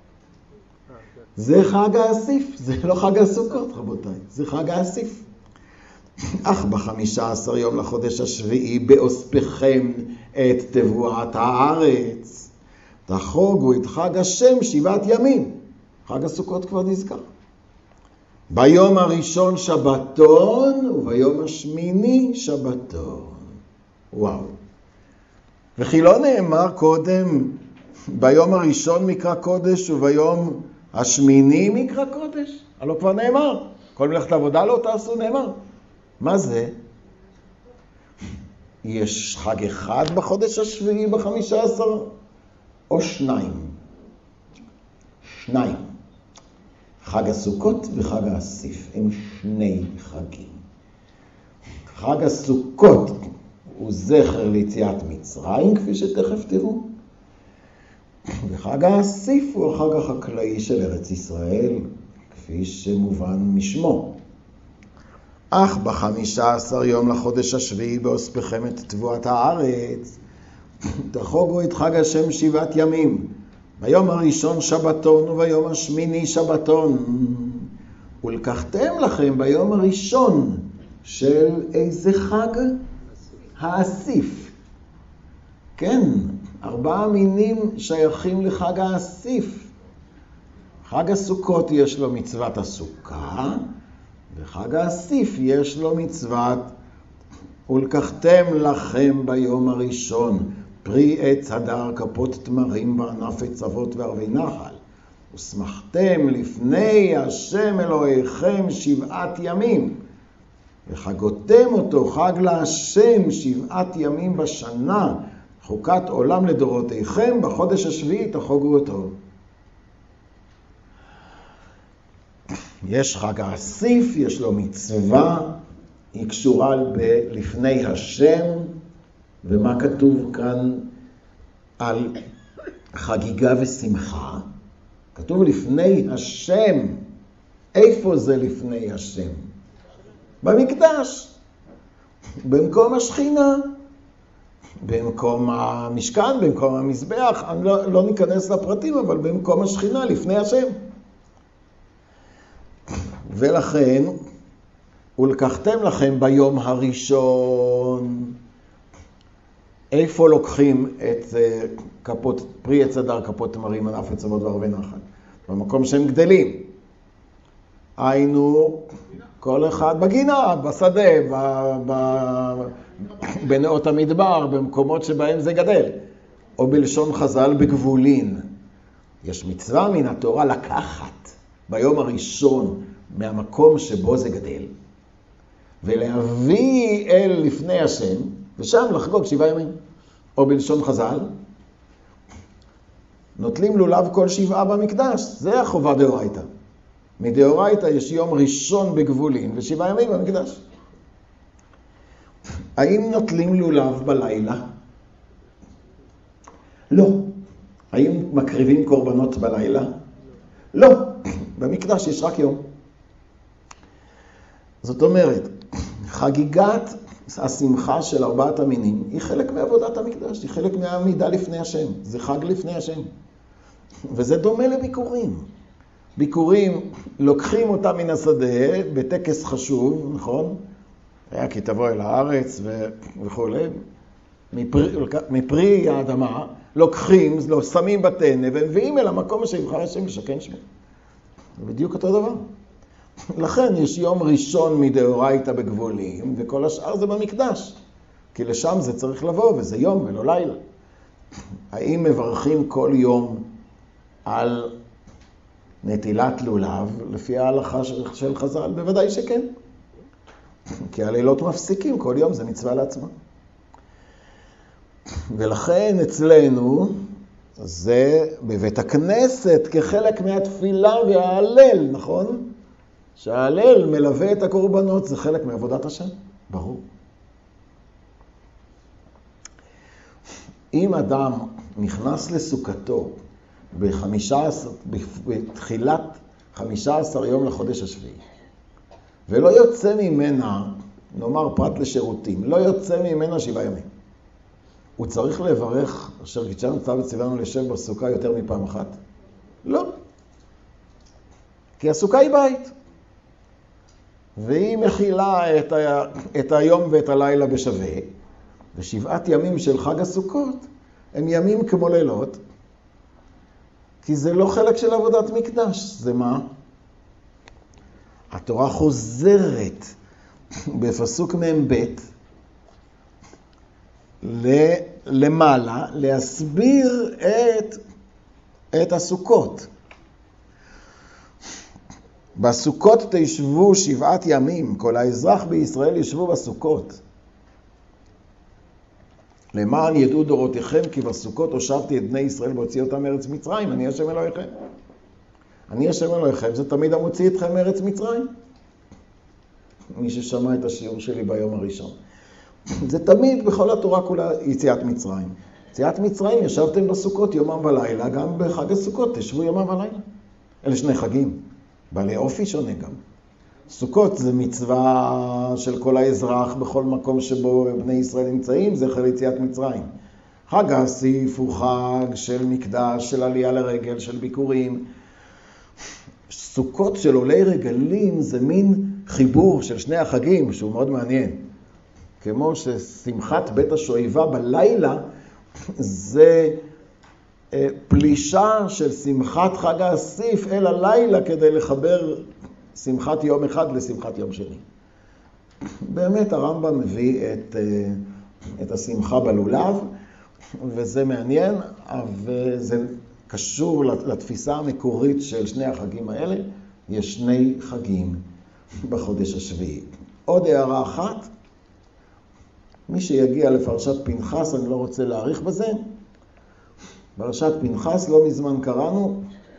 זה חג האסיף, זה לא חג הסוכות רבותיי, זה חג האסיף. אך בחמישה עשר יום לחודש השביעי, באוספכם את תבואת הארץ, תחוגו את חג השם שבעת ימים. חג הסוכות כבר נזכר. ביום הראשון שבתון, וביום השמיני שבתון. וואו. וכי לא נאמר קודם, ביום הראשון מקרא קודש, וביום השמיני מקרא קודש? הלא כבר נאמר. כל מלאכת עבודה לא תעשו, נאמר. מה זה? יש חג אחד בחודש השביעי בחמישה עשר? או שניים? שניים. חג הסוכות וחג האסיף הם שני חגים. חג הסוכות הוא זכר ליציאת מצרים, כפי שתכף תראו. וחג האסיף הוא החג החקלאי של ארץ ישראל, כפי שמובן משמו. אך בחמישה עשר יום לחודש השביעי, באוספכם את תבואת הארץ, תחוגו את חג השם שבעת ימים. ביום הראשון שבתון וביום השמיני שבתון. ולקחתם לכם ביום הראשון של איזה חג? האסיף. כן, ארבעה מינים שייכים לחג האסיף. חג הסוכות יש לו מצוות הסוכה, וחג האסיף יש לו מצוות ולקחתם לכם ביום הראשון פרי עץ הדר כפות תמרים בענף עצבות וערבי נחל. ושמחתם לפני השם אלוהיכם שבעת ימים. וחגותם אותו חג להשם שבעת ימים בשנה. חוקת עולם לדורותיכם בחודש השביעי תחוגו אותו. יש חג האסיף, יש לו מצווה, היא קשורה לפני השם, ומה כתוב כאן על חגיגה ושמחה? כתוב לפני השם. איפה זה לפני השם? במקדש, במקום השכינה, במקום המשכן, במקום המזבח. אני לא, לא ניכנס לפרטים, אבל במקום השכינה, לפני השם. ולכן, ולקחתם לכם ביום הראשון. איפה לוקחים את כפות, פרי עץ הדר, כפות תמרים, ענף עצבות וערבי נחל? במקום שהם גדלים. היינו כל אחד בגינה, בשדה, ב, ב, בנאות המדבר, במקומות שבהם זה גדל. או בלשון חז"ל בגבולין. יש מצווה מן התורה לקחת ביום הראשון מהמקום שבו זה גדל, ולהביא אל לפני השם, ושם לחגוג שבעה ימים. או בלשון חז"ל, נוטלים לולב כל שבעה במקדש. זה החובה דאורייתא. מדאורייתא יש יום ראשון בגבולין ושבעה ימים במקדש. האם נוטלים לולב בלילה? לא. האם מקריבים קורבנות בלילה? לא. במקדש יש רק יום. זאת אומרת, חגיגת השמחה של ארבעת המינים היא חלק מעבודת המקדש, היא חלק מהעמידה לפני השם. זה חג לפני השם. וזה דומה לביקורים. ביקורים, לוקחים אותם מן השדה בטקס חשוב, נכון? היה כי תבוא אל הארץ ו... וכו'. מפרי, מפרי האדמה, לוקחים, לא, שמים בטנא ומביאים אל המקום שיבחר השם לשכן שמו. זה בדיוק אותו דבר. לכן יש יום ראשון מדאורייתא בגבולים, וכל השאר זה במקדש. כי לשם זה צריך לבוא, וזה יום ולא לילה. האם מברכים כל יום על נטילת לולב, לפי ההלכה של חז"ל? בוודאי שכן. כי הלילות מפסיקים, כל יום זה מצווה לעצמה. ולכן אצלנו זה בבית הכנסת כחלק מהתפילה וההלל, נכון? שההלל מלווה את הקורבנות, זה חלק מעבודת השם, ברור. אם אדם נכנס לסוכתו בחמישה עשר, בתחילת חמישה עשר יום לחודש השביעי, ולא יוצא ממנה, נאמר פרט לשירותים, לא יוצא ממנה שבעה ימים, הוא צריך לברך אשר קידשנו צו וציוונו לשב בסוכה יותר מפעם אחת? לא. כי הסוכה היא בית. והיא מכילה את, ה... את היום ואת הלילה בשווה, ושבעת ימים של חג הסוכות הם ימים כמו לילות, כי זה לא חלק של עבודת מקדש. זה מה? התורה חוזרת בפסוק מ"ב למעלה להסביר את, את הסוכות. בסוכות תשבו שבעת ימים, כל האזרח בישראל ישבו בסוכות. למען ידעו דורותיכם כי בסוכות הושבתי את בני ישראל והוציא אותם מארץ מצרים, אני השם אלוהיכם. אני השם אלוהיכם, זה תמיד המוציא אתכם מארץ מצרים. מי ששמע את השיעור שלי ביום הראשון. זה תמיד בכל התורה כולה יציאת מצרים. יציאת מצרים ישבתם בסוכות יומם ולילה, גם בחג הסוכות תשבו יומם ולילה. אלה שני חגים. בעלי אופי שונה גם. סוכות זה מצווה של כל האזרח בכל מקום שבו בני ישראל נמצאים, זה חל יציאת מצרים. חג האסיף הוא חג של מקדש, של עלייה לרגל, של ביקורים. סוכות של עולי רגלים זה מין חיבור של שני החגים שהוא מאוד מעניין. כמו ששמחת בית השואיבה בלילה זה פלישה של שמחת חג האסיף אל הלילה כדי לחבר שמחת יום אחד לשמחת יום שני. באמת הרמב"ם מביא את, את השמחה בלולב, וזה מעניין, וזה קשור לתפיסה המקורית של שני החגים האלה. יש שני חגים בחודש השביעי. עוד הערה אחת, מי שיגיע לפרשת פנחס, אני לא רוצה להאריך בזה, פרשת פנחס לא מזמן קראנו,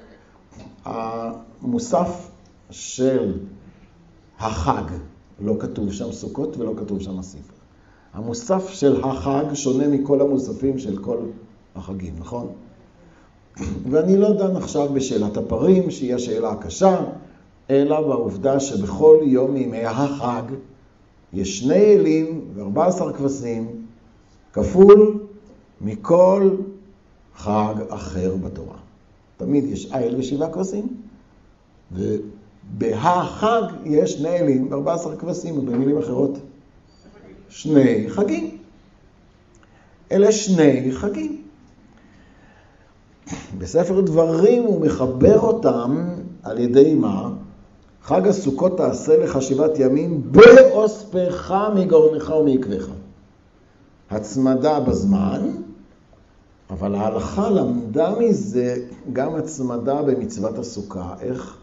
המוסף של החג, לא כתוב שם סוכות ולא כתוב שם אסיף. המוסף של החג שונה מכל המוספים של כל החגים, נכון? ואני לא דן עכשיו בשאלת הפרים, שהיא השאלה הקשה, אלא בעובדה שבכל יום מימי החג יש שני אלים וארבע עשר כבשים, כפול מכל חג אחר בתורה. תמיד יש איל ושבעה כבשים, ובהחג יש שני אלים וארבע עשר כבשים, ובמילים אחרות, שני חגים. אלה שני חגים. בספר דברים הוא מחבר אותם על ידי מה? חג הסוכות תעשה לך שבעת ימים באוספך מגורנך ומעקבך. הצמדה בזמן, אבל ההלכה למדה מזה גם הצמדה במצוות הסוכה. איך?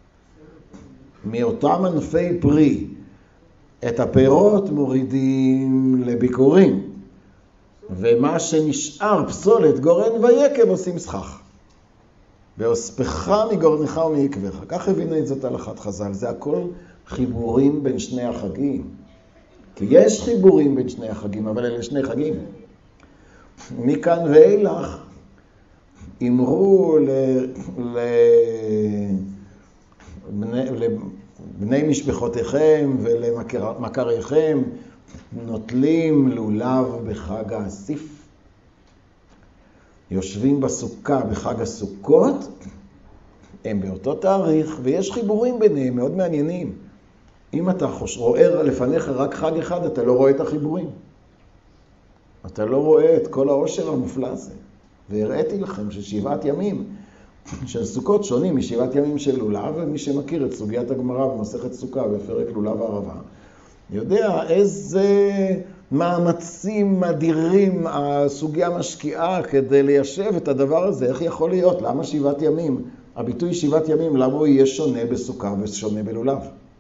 מאותם ענפי פרי את הפירות מורידים לביקורים, ומה שנשאר פסולת גורן ויקב עושים סכך. ואוספך מגורנך ומעקבך. כך הבינה את זאת הלכת חז"ל. זה הכל חיבורים בין שני החגים. כי יש חיבורים בין שני החגים, אבל אלה שני חגים. מכאן ואילך אמרו ל... ל... בני... לבני משפחותיכם ולמכריכם, נוטלים לולב בחג האסיף. יושבים בסוכה בחג הסוכות, הם באותו תאריך, ויש חיבורים ביניהם מאוד מעניינים. אם אתה רואה לפניך רק חג אחד, אתה לא רואה את החיבורים. אתה לא רואה את כל העושר המופלא הזה. והראיתי לכם ששבעת ימים של סוכות שונים משבעת ימים של לולב, ומי שמכיר את סוגיית הגמרא במסכת סוכה בפרק לולב הערבה, יודע איזה מאמצים אדירים הסוגיה משקיעה כדי ליישב את הדבר הזה. איך יכול להיות? למה שבעת ימים? הביטוי שבעת ימים, למה הוא יהיה שונה בסוכה ושונה בלולב?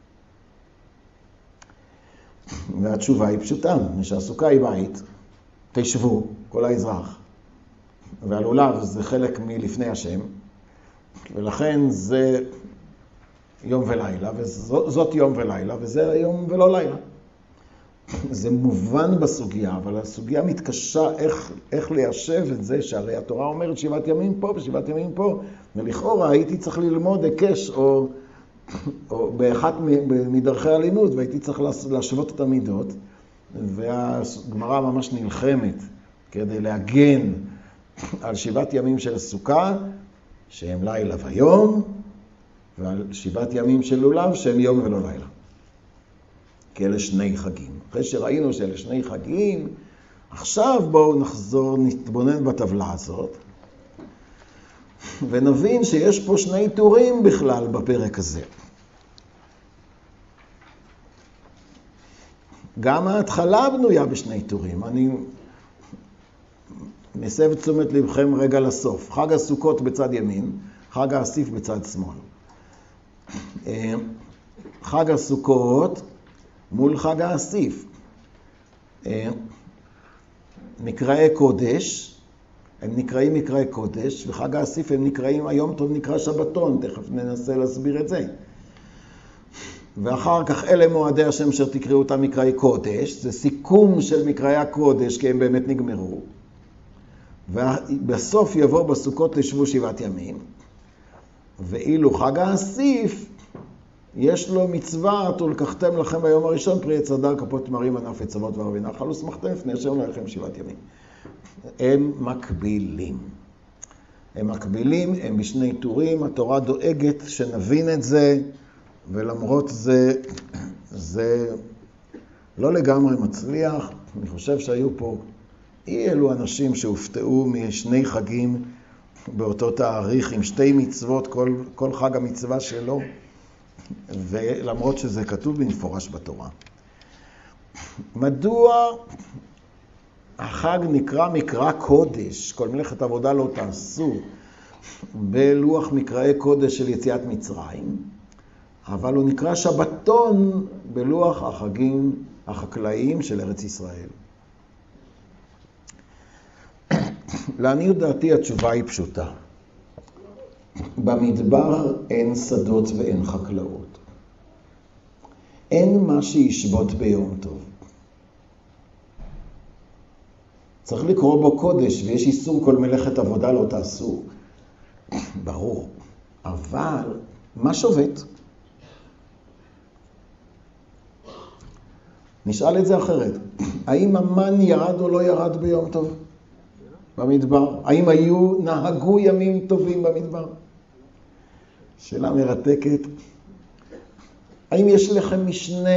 והתשובה היא פשוטה, שהסוכה היא בית, תשבו, כל האזרח, והלולב זה חלק מלפני השם, ולכן זה יום ולילה, וזאת יום ולילה, וזה יום ולא לילה. זה מובן בסוגיה, אבל הסוגיה מתקשה איך, איך ליישב את זה, שהרי התורה אומרת שבעת ימים פה ושבעת ימים פה, ולכאורה הייתי צריך ללמוד הקש או, או באחת מדרכי הלימוד, והייתי צריך להשוות את המידות, והגמרא ממש נלחמת כדי להגן על שבעת ימים של סוכה, שהם לילה ויום, ועל שבעת ימים של לולב שהם יום ולא לילה. כי אלה שני חגים. אחרי שראינו שאלה שני חגים, עכשיו בואו נחזור, נתבונן בטבלה הזאת, ונבין שיש פה שני טורים בכלל בפרק הזה. גם ההתחלה בנויה בשני טורים. אני מסב תשומת לבכם רגע לסוף. חג הסוכות בצד ימין, חג האסיף בצד שמאל. חג הסוכות מול חג האסיף. מקראי קודש, הם נקראים מקראי קודש, וחג האסיף הם נקראים, היום טוב נקרא שבתון, תכף ננסה להסביר את זה. ואחר כך אלה מועדי השם אשר תקראו אותם מקראי קודש, זה סיכום של מקראי הקודש, כי הם באמת נגמרו. ובסוף יבוא בסוכות לשבו שבעת ימים. ואילו חג האסיף, יש לו מצווה, תולקחתם לכם ביום הראשון פרי עץ הדר, כפות תמרים, ענף עצמות וערבי נחל, ושמחתם לפני השם לכם שבעת ימים. הם מקבילים. הם מקבילים, הם בשני טורים, התורה דואגת שנבין את זה, ולמרות זה, זה לא לגמרי מצליח. אני חושב שהיו פה אי אלו אנשים שהופתעו משני חגים באותו תאריך, עם שתי מצוות, כל, כל חג המצווה שלו, ולמרות שזה כתוב במפורש בתורה. מדוע החג נקרא מקרא קודש? כל מלאכת עבודה לא תעשו בלוח מקראי קודש של יציאת מצרים, אבל הוא נקרא שבתון בלוח החגים החקלאיים של ארץ ישראל. לעניות דעתי התשובה היא פשוטה. במדבר אין שדות ואין חקלאות. אין מה שישבות ביום טוב. צריך לקרוא בו קודש, ויש איסור כל מלאכת עבודה לא תעשו. ברור. אבל מה שובת? נשאל את זה אחרת. האם המן ירד או לא ירד ביום טוב? במדבר. האם היו, נהגו ימים טובים במדבר? שאלה מרתקת. האם יש לכם משנה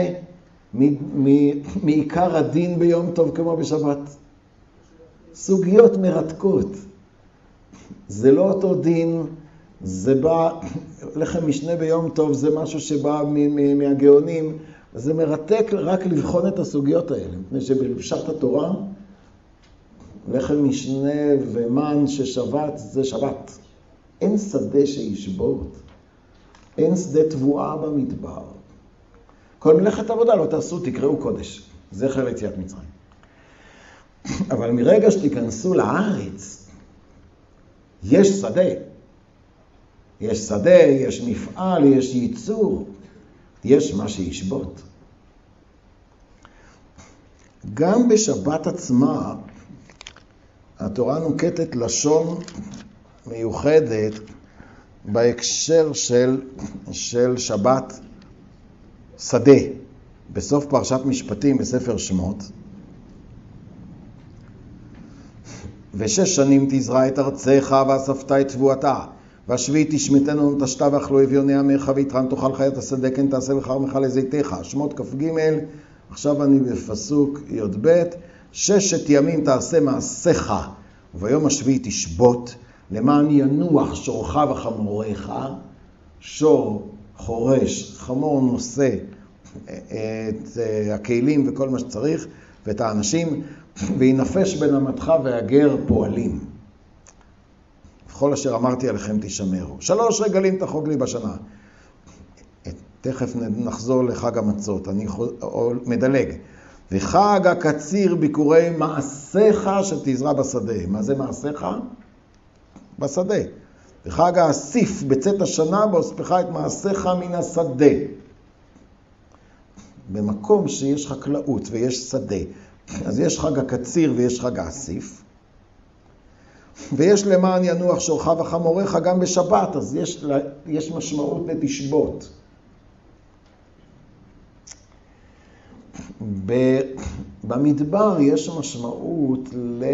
מעיקר הדין ביום טוב כמו בשבת? סוגיות מרתקות. זה לא אותו דין, זה בא, לכם משנה ביום טוב, זה משהו שבא מהגאונים. זה מרתק רק לבחון את הסוגיות האלה, מפני שבלבשת התורה, לחם משנה ומן ששבת זה שבת. אין שדה שישבות, אין שדה תבואה במדבר. כל מלאכת עבודה לא תעשו, תקראו קודש. זכר ליציאת מצרים. אבל מרגע שתיכנסו לארץ, יש שדה. יש שדה, יש מפעל, יש ייצור. יש מה שישבות. גם בשבת עצמה, התורה נוקטת לשון מיוחדת בהקשר של, של שבת שדה. בסוף פרשת משפטים בספר שמות, ושש שנים תזרע את ארצך ואספת את תבואתה, והשביעית תשמטנו ונטשתה ואכלו אביוני עמך ויתרן תאכל חיית השדה כן תעשה לכרמך לזיתך. שמות כ"ג. עכשיו אני בפסוק י"ב. ששת ימים תעשה מעשיך וביום השביעי תשבות למען ינוח שורך וחמורך. שור חורש, חמור נושא את הכלים וכל מה שצריך ואת האנשים, וינפש בן אמתך והגר פועלים. וכל אשר אמרתי עליכם תשמרו. שלוש רגלים תחוג לי בשנה. תכף נחזור לחג המצות, אני מדלג. וחג הקציר ביקורי מעשיך שתזרע בשדה. מה זה מעשיך? בשדה. וחג האסיף בצאת השנה באוספך את מעשיך מן השדה. במקום שיש חקלאות ויש שדה, אז יש חג הקציר ויש חג האסיף. ויש למען ינוח שורך וחמורך גם בשבת, אז יש, יש משמעות לתשבות. במדבר יש משמעות ל...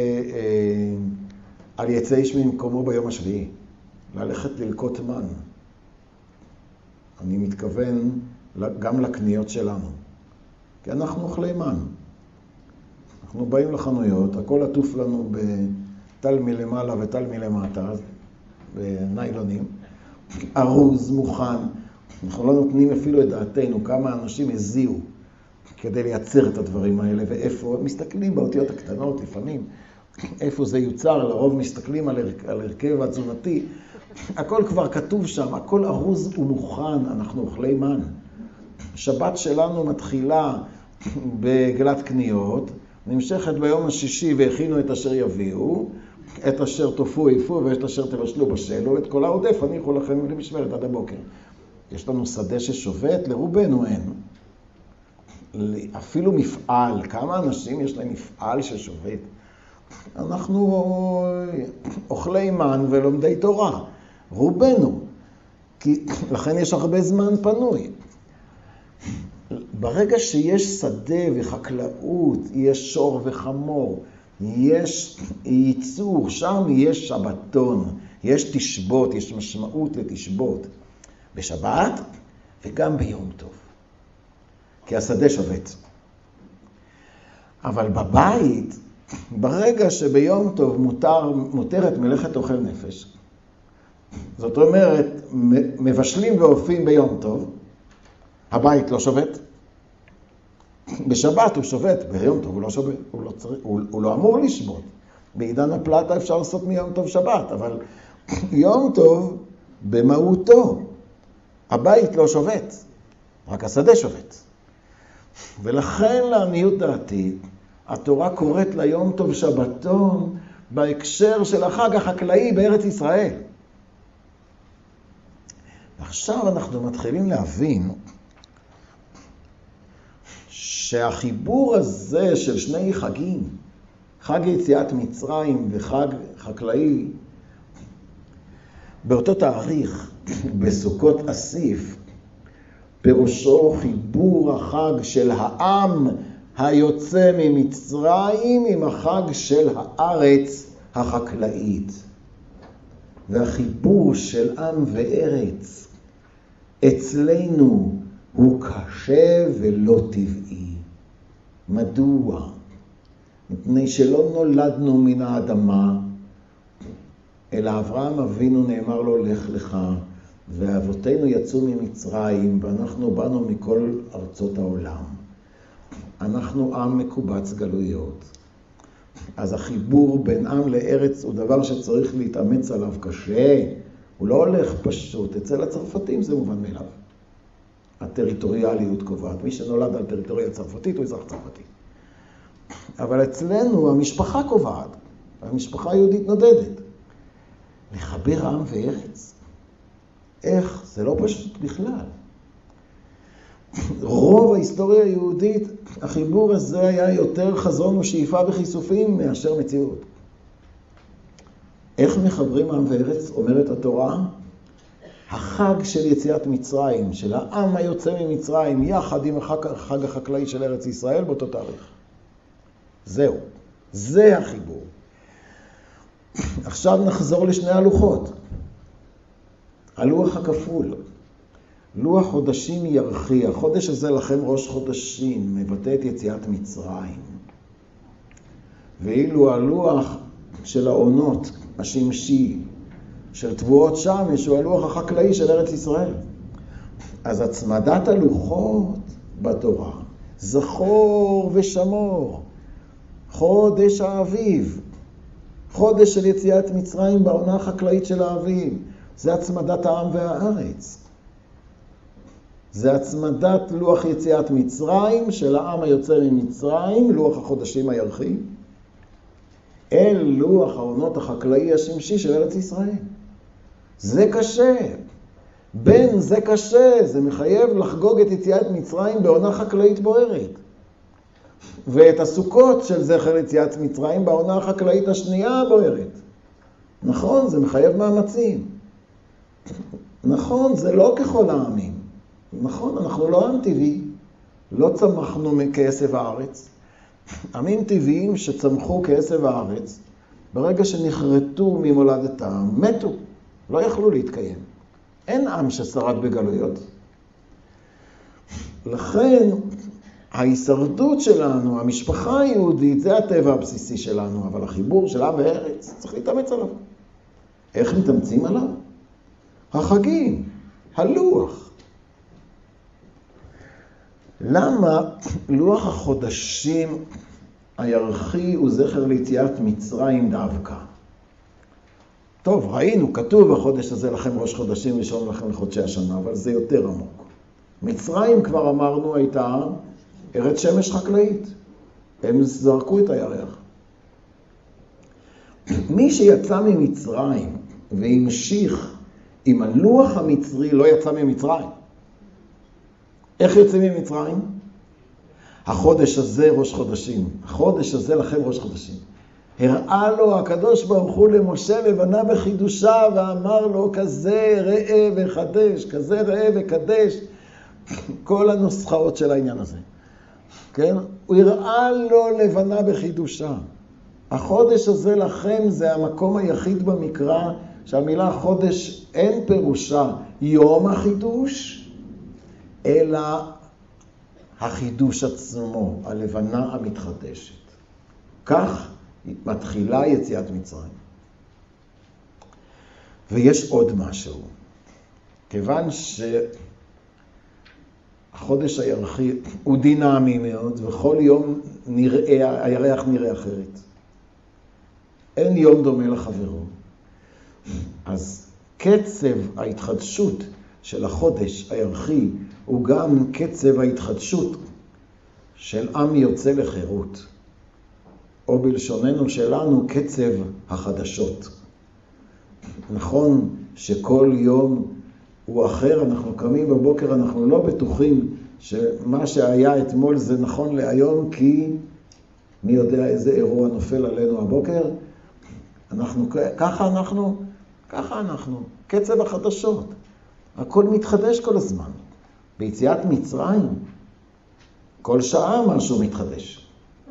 על יצא איש ממקומו ביום השביעי, ללכת ללקוט מן. אני מתכוון גם לקניות שלנו, כי אנחנו אוכלי מן. אנחנו באים לחנויות, הכל עטוף לנו בטל מלמעלה וטל מלמטה, בניילונים, ארוז, מוכן. אנחנו לא נותנים אפילו את דעתנו כמה אנשים הזיעו כדי לייצר את הדברים האלה, ואיפה, מסתכלים באותיות הקטנות לפעמים, איפה זה יוצר, לרוב מסתכלים על, על הרכב התזונתי, הכל כבר כתוב שם, הכל ארוז ומוכן, אנחנו אוכלי מן. שבת שלנו מתחילה בגלת קניות, נמשכת ביום השישי והכינו את אשר יביאו, את אשר תופו יפו ואת אשר תבשלו בשלו, את כל העודף הניחו לכם למשמרת עד הבוקר. יש לנו שדה ששובת, לרובנו אין. אפילו מפעל, כמה אנשים יש להם מפעל ששובת? אנחנו אוכלי מן ולומדי תורה, רובנו, כי לכן יש הרבה זמן פנוי. ברגע שיש שדה וחקלאות, יש שור וחמור, יש ייצור, שם יש שבתון, יש תשבות, יש משמעות לתשבות. בשבת וגם ביום טוב. כי השדה שובת. אבל בבית, ברגע שביום טוב מותר, מותרת מלאכת אוכל נפש, זאת אומרת, מבשלים ואופים ביום טוב, הבית לא שובת. בשבת הוא שובת, ביום טוב הוא לא שובת, הוא לא, צריך, הוא, הוא לא אמור לשבות. בעידן הפלטה אפשר לעשות מיום טוב שבת, אבל יום טוב במהותו, הבית לא שובת, רק השדה שובת. ולכן לעניות דעתי, התורה קוראת ליום טוב שבתון בהקשר של החג החקלאי בארץ ישראל. עכשיו אנחנו מתחילים להבין שהחיבור הזה של שני חגים, חג יציאת מצרים וחג חקלאי, באותו תאריך, בסוכות אסיף, פירושו חיבור החג של העם היוצא ממצרים עם החג של הארץ החקלאית. והחיבור של עם וארץ אצלנו הוא קשה ולא טבעי. מדוע? מפני שלא נולדנו מן האדמה, אלא אברהם אבינו נאמר לו לך לך, ואבותינו יצאו ממצרים, ואנחנו באנו מכל ארצות העולם. אנחנו עם מקובץ גלויות. אז החיבור בין עם לארץ הוא דבר שצריך להתאמץ עליו קשה. הוא לא הולך פשוט. אצל הצרפתים זה מובן מאליו. הטריטוריאליות קובעת. מי שנולד על טריטוריה צרפתית הוא אזרח צרפתי. אבל אצלנו המשפחה קובעת. המשפחה היהודית נודדת. לחבר עם וארץ. איך? זה לא פשוט בכלל. רוב ההיסטוריה היהודית, החיבור הזה היה יותר חזון ושאיפה וחיסופים מאשר מציאות. איך מחברים עם וארץ, אומרת התורה? החג של יציאת מצרים, של העם היוצא ממצרים, יחד עם החג, החג החקלאי של ארץ ישראל באותו תאריך. זהו. זה החיבור. עכשיו נחזור לשני הלוחות. הלוח הכפול. לוח חודשים ירחי. החודש הזה לכם ראש חודשים, מבטא את יציאת מצרים. ואילו הלוח של העונות, השמשי, של תבואות שמש, הוא הלוח החקלאי של ארץ ישראל. אז הצמדת הלוחות בתורה, זכור ושמור, חודש האביב, חודש של יציאת מצרים בעונה החקלאית של האביב, זה הצמדת העם והארץ. זה הצמדת לוח יציאת מצרים של העם היוצא ממצרים, לוח החודשים הירחי, אל לוח העונות החקלאי השמשי של ארץ ישראל. זה קשה. בין זה קשה, זה מחייב לחגוג את יציאת מצרים בעונה חקלאית בוערת. ואת הסוכות של זכר יציאת מצרים בעונה החקלאית השנייה הבוערת. נכון, זה מחייב מאמצים. נכון, זה לא ככל העמים. נכון, אנחנו לא עם טבעי. לא צמחנו כעשב הארץ. עמים טבעיים שצמחו כעשב הארץ, ברגע שנחרטו ממולדתם, מתו. לא יכלו להתקיים. אין עם ששרד בגלויות. לכן, ההישרדות שלנו, המשפחה היהודית, זה הטבע הבסיסי שלנו, אבל החיבור של עם וארץ צריך להתאמץ עליו. איך מתאמצים עליו? החגים, הלוח. למה לוח החודשים הירחי הוא זכר ליציאת מצרים דווקא? טוב, ראינו, כתוב החודש הזה לכם ראש חודשים, ראשון לכם לחודשי השנה, אבל זה יותר עמוק. מצרים כבר אמרנו הייתה ארץ שמש חקלאית. הם זרקו את הירח. מי שיצא ממצרים והמשיך עם הלוח המצרי לא יצא ממצרים. איך יוצאים ממצרים? החודש הזה ראש חודשים. החודש הזה לכם ראש חודשים. הראה לו הקדוש ברוך הוא למשה לבנה בחידושה ואמר לו כזה ראה וחדש, כזה ראה וקדש. כל הנוסחאות של העניין הזה. כן? הוא הראה לו לבנה בחידושה. החודש הזה לכם זה המקום היחיד במקרא שהמילה חודש אין פירושה יום החידוש, אלא החידוש עצמו, הלבנה המתחדשת. כך מתחילה יציאת מצרים. ויש עוד משהו. כיוון שהחודש הירחי הוא דינמי מאוד, וכל יום נראה, הירח נראה אחרת. אין יום דומה לחברו. אז קצב ההתחדשות של החודש הירחי הוא גם קצב ההתחדשות של עם יוצא לחירות. או בלשוננו שלנו קצב החדשות. נכון שכל יום הוא אחר, אנחנו קמים בבוקר, אנחנו לא בטוחים שמה שהיה אתמול זה נכון להיום, כי מי יודע איזה אירוע נופל עלינו הבוקר. אנחנו, ככה אנחנו, ככה אנחנו, קצב החדשות. הכל מתחדש כל הזמן. ביציאת מצרים, כל שעה משהו מתחדש.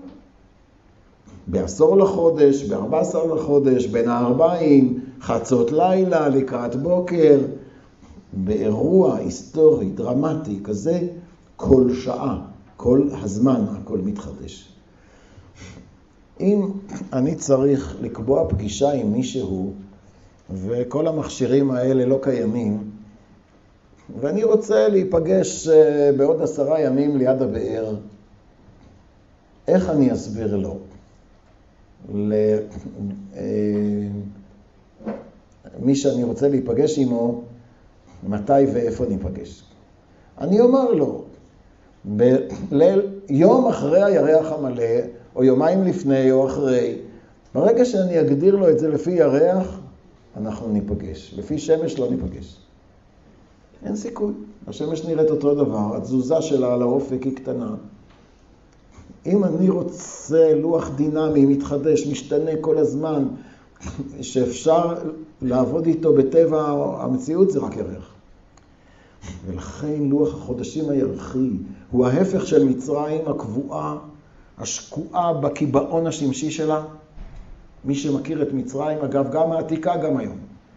בעשור לחודש, בארבע עשר לחודש, בין הארבעים, חצות לילה, לקראת בוקר, באירוע היסטורי, דרמטי כזה, כל שעה, כל הזמן, הכל מתחדש. אם אני צריך לקבוע פגישה עם מישהו, וכל המכשירים האלה לא קיימים, ואני רוצה להיפגש בעוד עשרה ימים ליד הבאר, איך אני אסביר לו? למי שאני רוצה להיפגש עמו, מתי ואיפה ניפגש. אני אומר לו, בליל, יום אחרי הירח המלא, או יומיים לפני או אחרי, ברגע שאני אגדיר לו את זה לפי ירח, אנחנו ניפגש. לפי שמש לא ניפגש. אין סיכוי. השמש נראית אותו דבר, התזוזה שלה על האופק היא קטנה. אם אני רוצה לוח דינמי, מתחדש, משתנה כל הזמן, שאפשר לעבוד איתו בטבע המציאות, זה רק ירח. ולכן לוח החודשים הירחי הוא ההפך של מצרים הקבועה, השקועה בקיבעון השמשי שלה. מי שמכיר את מצרים, אגב, גם העתיקה, גם היום.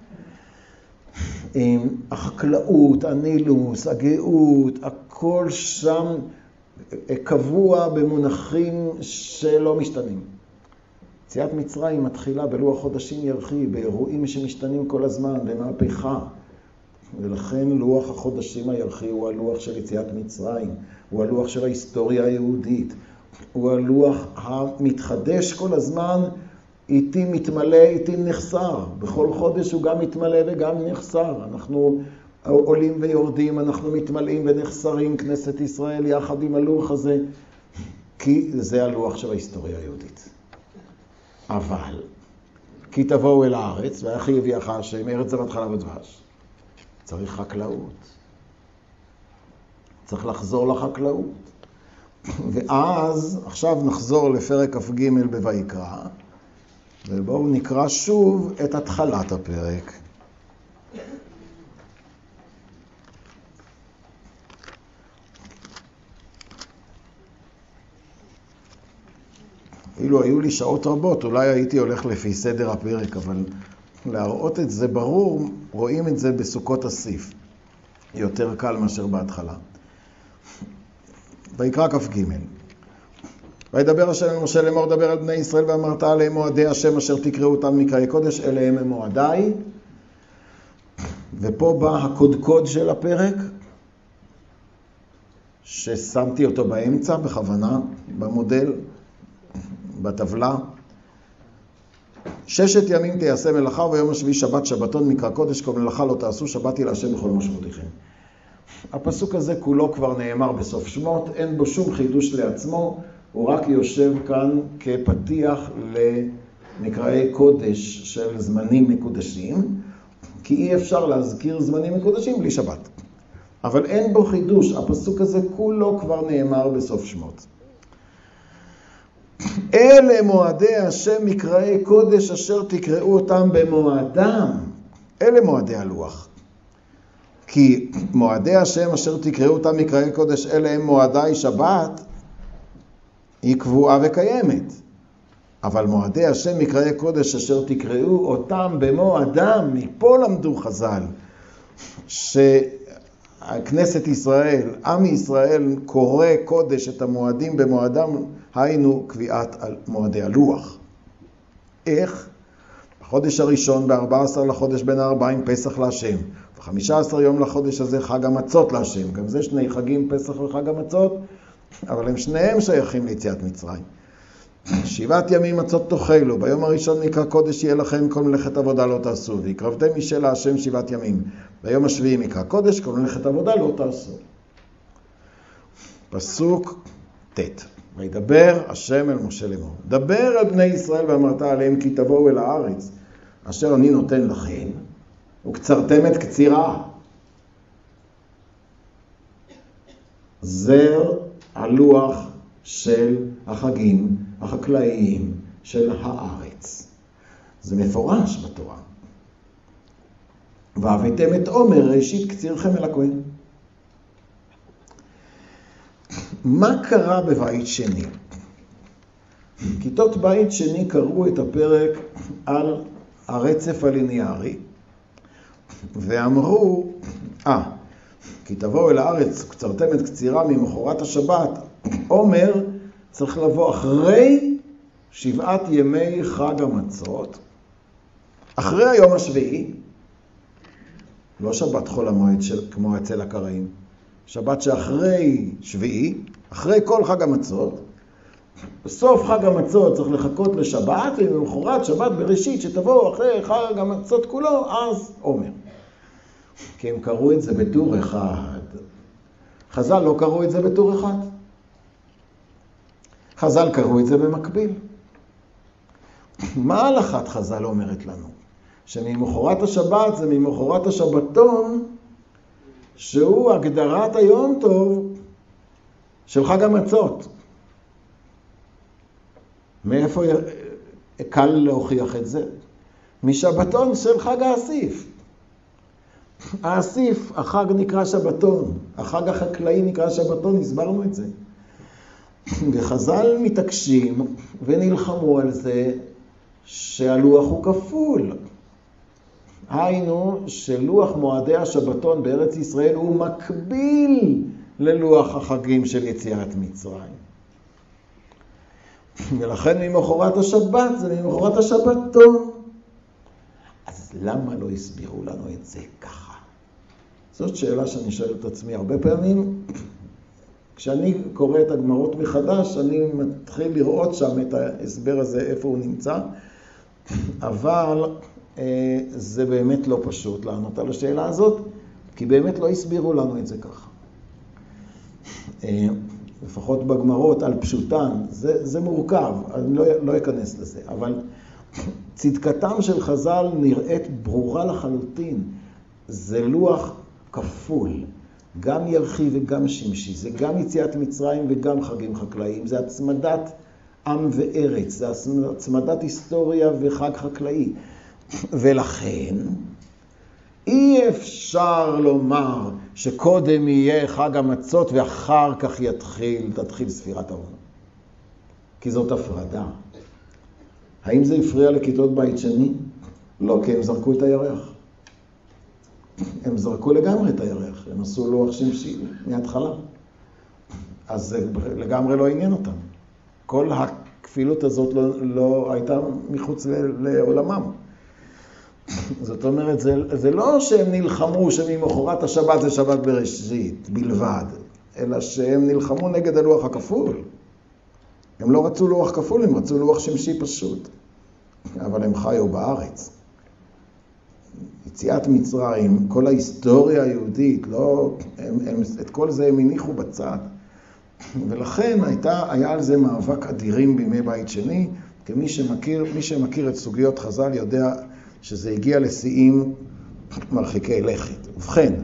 החקלאות, הנילוס, הגאות, הכל שם קבוע במונחים שלא משתנים. יציאת מצרים מתחילה בלוח חודשים ירחי, באירועים שמשתנים כל הזמן, במהפכה. ולכן לוח החודשים הירחי הוא הלוח של יציאת מצרים, הוא הלוח של ההיסטוריה היהודית, הוא הלוח המתחדש כל הזמן, איתי מתמלא, איתי נחסר. בכל חודש הוא גם מתמלא וגם נחסר. אנחנו עולים ויורדים, אנחנו מתמלאים ונחסרים, כנסת ישראל יחד עם הלוח הזה, כי זה הלוח של ההיסטוריה היהודית. אבל, כי תבואו אל הארץ, והכי יביאך השם, ארץ זבת חלב ודבש. צריך חקלאות. צריך לחזור לחקלאות. ואז, עכשיו נחזור לפרק כ"ג בויקרא, ובואו נקרא שוב את התחלת הפרק. אילו היו לי שעות רבות, אולי הייתי הולך לפי סדר הפרק, אבל להראות את זה ברור, רואים את זה בסוכות הסיף. יותר קל מאשר בהתחלה. ויקרא כ"ג. וידבר השם אל משה לאמור, דבר על בני ישראל ואמרת עליהם מועדי השם אשר תקראו אותם מקראי קודש, אליהם הם מועדיי. ופה בא הקודקוד של הפרק, ששמתי אותו באמצע בכוונה, במודל, בטבלה. ששת ימים תיעשה מלאכה ויום השביעי שבת שבתון מקרא קודש, כל מלאכה לא תעשו, שבתי להשם בכל משמעותיכם. הפסוק הזה כולו כבר נאמר בסוף שמות, אין בו שום חידוש לעצמו, הוא רק יושב כאן כפתיח למקראי קודש של זמנים מקודשים, כי אי אפשר להזכיר זמנים מקודשים בלי שבת. אבל אין בו חידוש, הפסוק הזה כולו כבר נאמר בסוף שמות. אלה מועדי השם מקראי קודש אשר תקראו אותם במועדם. אלה מועדי הלוח. כי מועדי השם אשר תקראו אותם מקראי קודש, אלה הם מועדי שבת, היא קבועה וקיימת. אבל מועדי השם מקראי קודש אשר תקראו אותם במועדם, מפה למדו חז"ל, כנסת ישראל, עם ישראל קורא קודש את המועדים במועדם, היינו קביעת מועדי הלוח. איך? בחודש הראשון, ב-ארבעה עשר לחודש בין הארבעים, פסח להשם. ב-חמישה עשר יום לחודש הזה חג המצות להשם. גם זה שני חגים, פסח וחג המצות, אבל הם שניהם שייכים ליציאת מצרים. שבעת ימים מצות תאכלו, ביום הראשון מקרא קודש יהיה לכם, כל מלאכת עבודה לא תעשו, והקרבתם משל השם שבעת ימים. ביום השביעי מקרא קודש, כל מלאכת עבודה לא תעשו. פסוק ט' וידבר השם אל משה לאמור. דבר על בני ישראל ואמרת עליהם כי תבואו אל הארץ, אשר אני נותן לכם, וקצרתם את קצירה. זר הלוח של החגים החקלאיים של הארץ. זה מפורש בתורה. והבאתם את עומר ראשית קצירכם אל הכהן. מה קרה בבית שני? כיתות בית שני קראו את הפרק על הרצף הליניארי, ואמרו, אה, כי תבואו אל הארץ, קצרתם את קצירה ממחרת השבת, עומר צריך לבוא אחרי שבעת ימי חג המצות, אחרי היום השביעי, לא שבת חול המועד של, כמו אצל הקראים, שבת שאחרי שביעי, אחרי כל חג המצות, בסוף חג המצות צריך לחכות לשבת, ומחרת שבת בראשית שתבואו אחרי חג המצות כולו, אז עומר. כי הם קראו את זה בטור אחד. חז"ל לא קראו את זה בטור אחד. חז"ל קראו את זה במקביל. מה הלכת חז"ל אומרת לנו? שממחרת השבת זה ממחרת השבתון, שהוא הגדרת היום טוב של חג המצות. מאיפה קל להוכיח את זה? משבתון של חג האסיף. האסיף, החג נקרא שבתון, החג החקלאי נקרא שבתון, הסברנו את זה. וחז"ל מתעקשים ונלחמו על זה שהלוח הוא כפול. היינו שלוח מועדי השבתון בארץ ישראל הוא מקביל ללוח החגים של יציאת מצרים. ולכן ממחרת השבת זה ממחרת השבתון. אז למה לא הסבירו לנו את זה ככה? זאת שאלה שאני שואל את עצמי הרבה פעמים. כשאני קורא את הגמרות מחדש, אני מתחיל לראות שם את ההסבר הזה, איפה הוא נמצא. אבל אה, זה באמת לא פשוט לענות על השאלה הזאת, כי באמת לא הסבירו לנו את זה ככה. אה, לפחות בגמרות על פשוטן, זה, זה מורכב, אני לא, לא אכנס לזה. אבל צדקתם של חז"ל נראית ברורה לחלוטין. זה לוח כפול, גם ירחי וגם שמשי. זה גם יציאת מצרים וגם חגים חקלאיים. זה הצמדת עם וארץ, זה הצמדת היסטוריה וחג חקלאי. ולכן אי אפשר לומר שקודם יהיה חג המצות ואחר כך יתחיל, תתחיל ספירת העונה. כי זאת הפרדה. האם זה הפריע לכיתות בית שני? לא, כי הם זרקו את הירח. הם זרקו לגמרי את הירח. הם עשו לוח שמשי מההתחלה. אז זה לגמרי לא עניין אותם. כל הכפילות הזאת לא, לא הייתה מחוץ לעולמם. זאת אומרת, זה, זה לא שהם נלחמו שממחרת השבת זה שבת בראשית בלבד, אלא שהם נלחמו נגד הלוח הכפול. הם לא רצו לוח כפול, הם רצו לוח שמשי פשוט. אבל הם חיו בארץ. יציאת מצרים, כל ההיסטוריה היהודית, לא, הם, הם, את כל זה הם הניחו בצד. ולכן הייתה, היה על זה מאבק אדירים בימי בית שני, כי מי שמכיר, מי שמכיר את סוגיות חז"ל יודע שזה הגיע לשיאים מרחיקי לכת. ובכן,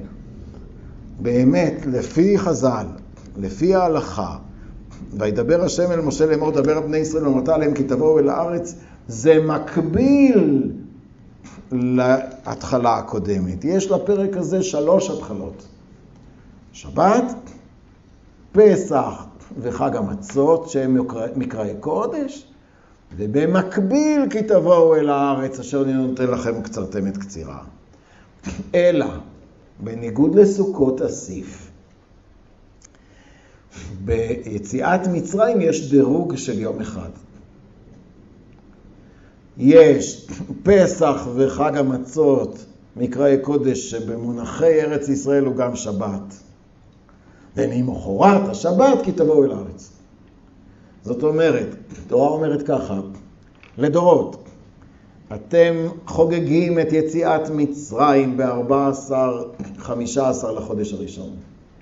באמת, לפי חז"ל, לפי ההלכה, וידבר השם אל משה לאמור, דבר על בני ישראל ואמרת עליהם כי תבואו אל הארץ, זה מקביל להתחלה הקודמת. יש לפרק הזה שלוש התחלות. שבת, פסח וחג המצות שהם מקראי קודש, ובמקביל כי תבואו אל הארץ אשר אני נותן לכם קצרתם את קצירה. אלא בניגוד לסוכות אסיף. ביציאת מצרים יש דירוג של יום אחד. יש פסח וחג המצות, מקראי קודש, שבמונחי ארץ ישראל הוא גם שבת. וממחרת השבת כי תבואו אל הארץ. זאת אומרת, תורה אומרת ככה, לדורות, אתם חוגגים את יציאת מצרים ב-ארבעה עשר חמישה עשר לחודש הראשון.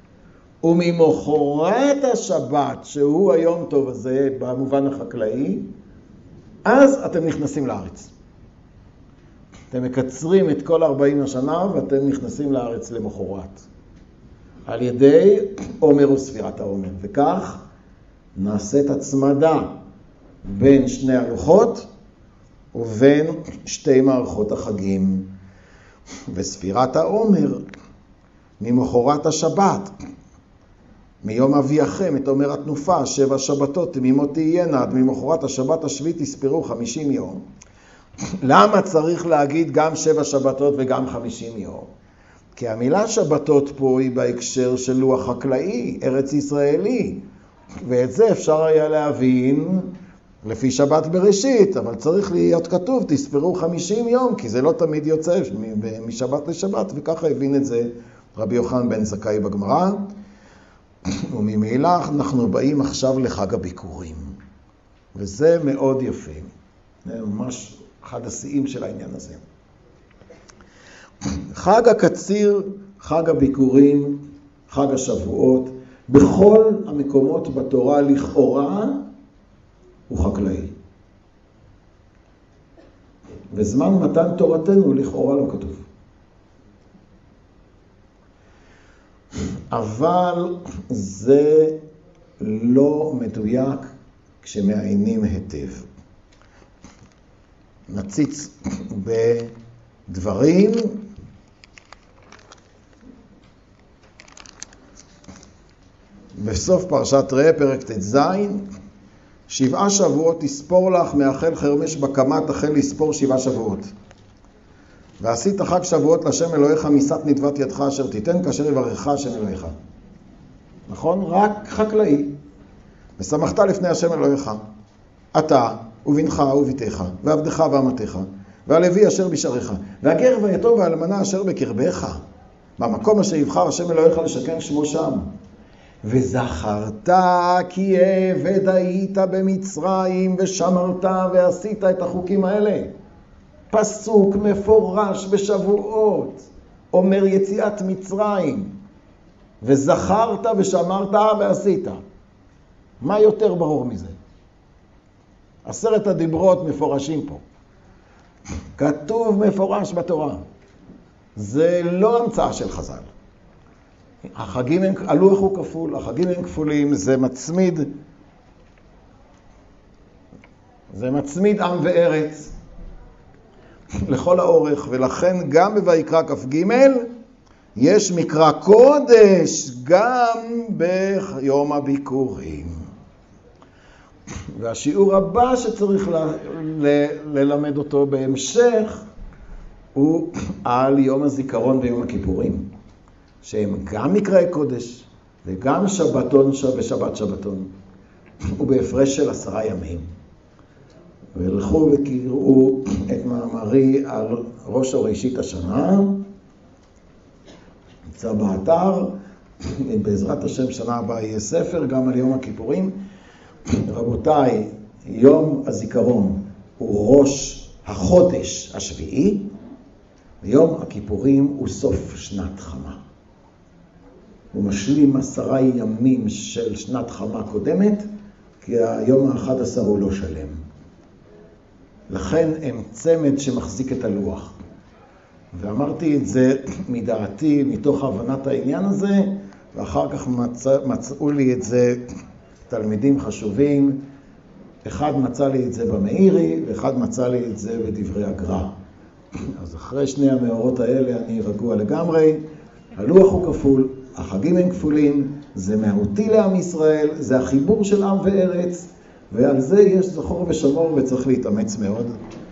וממחרת השבת, שהוא היום טוב הזה במובן החקלאי, אז אתם נכנסים לארץ. אתם מקצרים את כל ארבעים השנה ואתם נכנסים לארץ למחרת. על ידי עומר וספירת העומר. וכך נעשית הצמדה בין שני הלוחות ובין שתי מערכות החגים. וספירת העומר ממחרת השבת, מיום אביכם, את עומר התנופה, שבע שבתות תמימות תהיינה, עד ממחרת השבת השביעית תספרו חמישים יום. למה צריך להגיד גם שבע שבתות וגם חמישים יום? כי המילה שבתות פה היא בהקשר של לוח חקלאי, ארץ ישראלי. ואת זה אפשר היה להבין לפי שבת בראשית, אבל צריך להיות כתוב, תספרו חמישים יום, כי זה לא תמיד יוצא משבת לשבת, וככה הבין את זה רבי יוחנן בן זכאי בגמרא. וממילא אנחנו באים עכשיו לחג הביקורים. וזה מאוד יפה. זה ממש אחד השיאים של העניין הזה. חג הקציר, חג הביקורים, חג השבועות, בכל המקומות בתורה לכאורה הוא חקלאי. בזמן מתן תורתנו לכאורה לא כתוב. אבל זה לא מדויק כשמעיינים היטב. נציץ בדברים בסוף פרשת ראה פרק ט"ז, שבעה שבועות תספור לך מאחל חרמש בקמה תחל לספור שבעה שבועות. ועשית חג שבועות לשם אלוהיך משאת נדבת ידך אשר תיתן כאשר יברכך השם אלוהיך. נכון? רק חקלאי. ושמחת לפני השם אלוהיך. אתה ובנך וביתך ועבדך ואמתך והלוי אשר בשעריך והגר והיתום והאלמנה אשר בקרבך במקום אשר יבחר השם אלוהיך לשכן שמו שם. וזכרת כי עבד היית במצרים ושמרת ועשית את החוקים האלה. פסוק מפורש בשבועות אומר יציאת מצרים. וזכרת ושמרת ועשית. מה יותר ברור מזה? עשרת הדיברות מפורשים פה. כתוב מפורש בתורה. זה לא המצאה של חז"ל. החגים הם, הלוח הוא כפול, החגים הם כפולים, זה מצמיד, זה מצמיד עם וארץ לכל האורך, ולכן גם בויקרא כ"ג יש מקרא קודש גם ביום הביקורים. והשיעור הבא שצריך ל- ל- ללמד אותו בהמשך הוא על יום הזיכרון ויום הכיפורים, שהם גם מקראי קודש וגם שבתון ושבת שבתון, ובהפרש של עשרה ימים. והלכו וקראו את מאמרי על ראש וראשית השנה, נמצא באתר, בעזרת השם שנה הבאה יהיה ספר גם על יום הכיפורים. רבותיי, יום הזיכרון הוא ראש החודש השביעי, ויום הכיפורים הוא סוף שנת חמה. הוא משלים עשרה ימים של שנת חמה קודמת, כי היום ה-אחד עשר הוא לא שלם. לכן הם צמד שמחזיק את הלוח. ואמרתי את זה מדעתי, מתוך הבנת העניין הזה, ואחר כך מצא, מצאו לי את זה תלמידים חשובים. אחד מצא לי את זה במאירי, ואחד מצא לי את זה בדברי הגר"א. אז אחרי שני המאורות האלה אני רגוע לגמרי. הלוח הוא כפול, החגים הם כפולים, זה מהותי לעם ישראל, זה החיבור של עם וארץ, ועל זה יש זכור ושמור וצריך להתאמץ מאוד.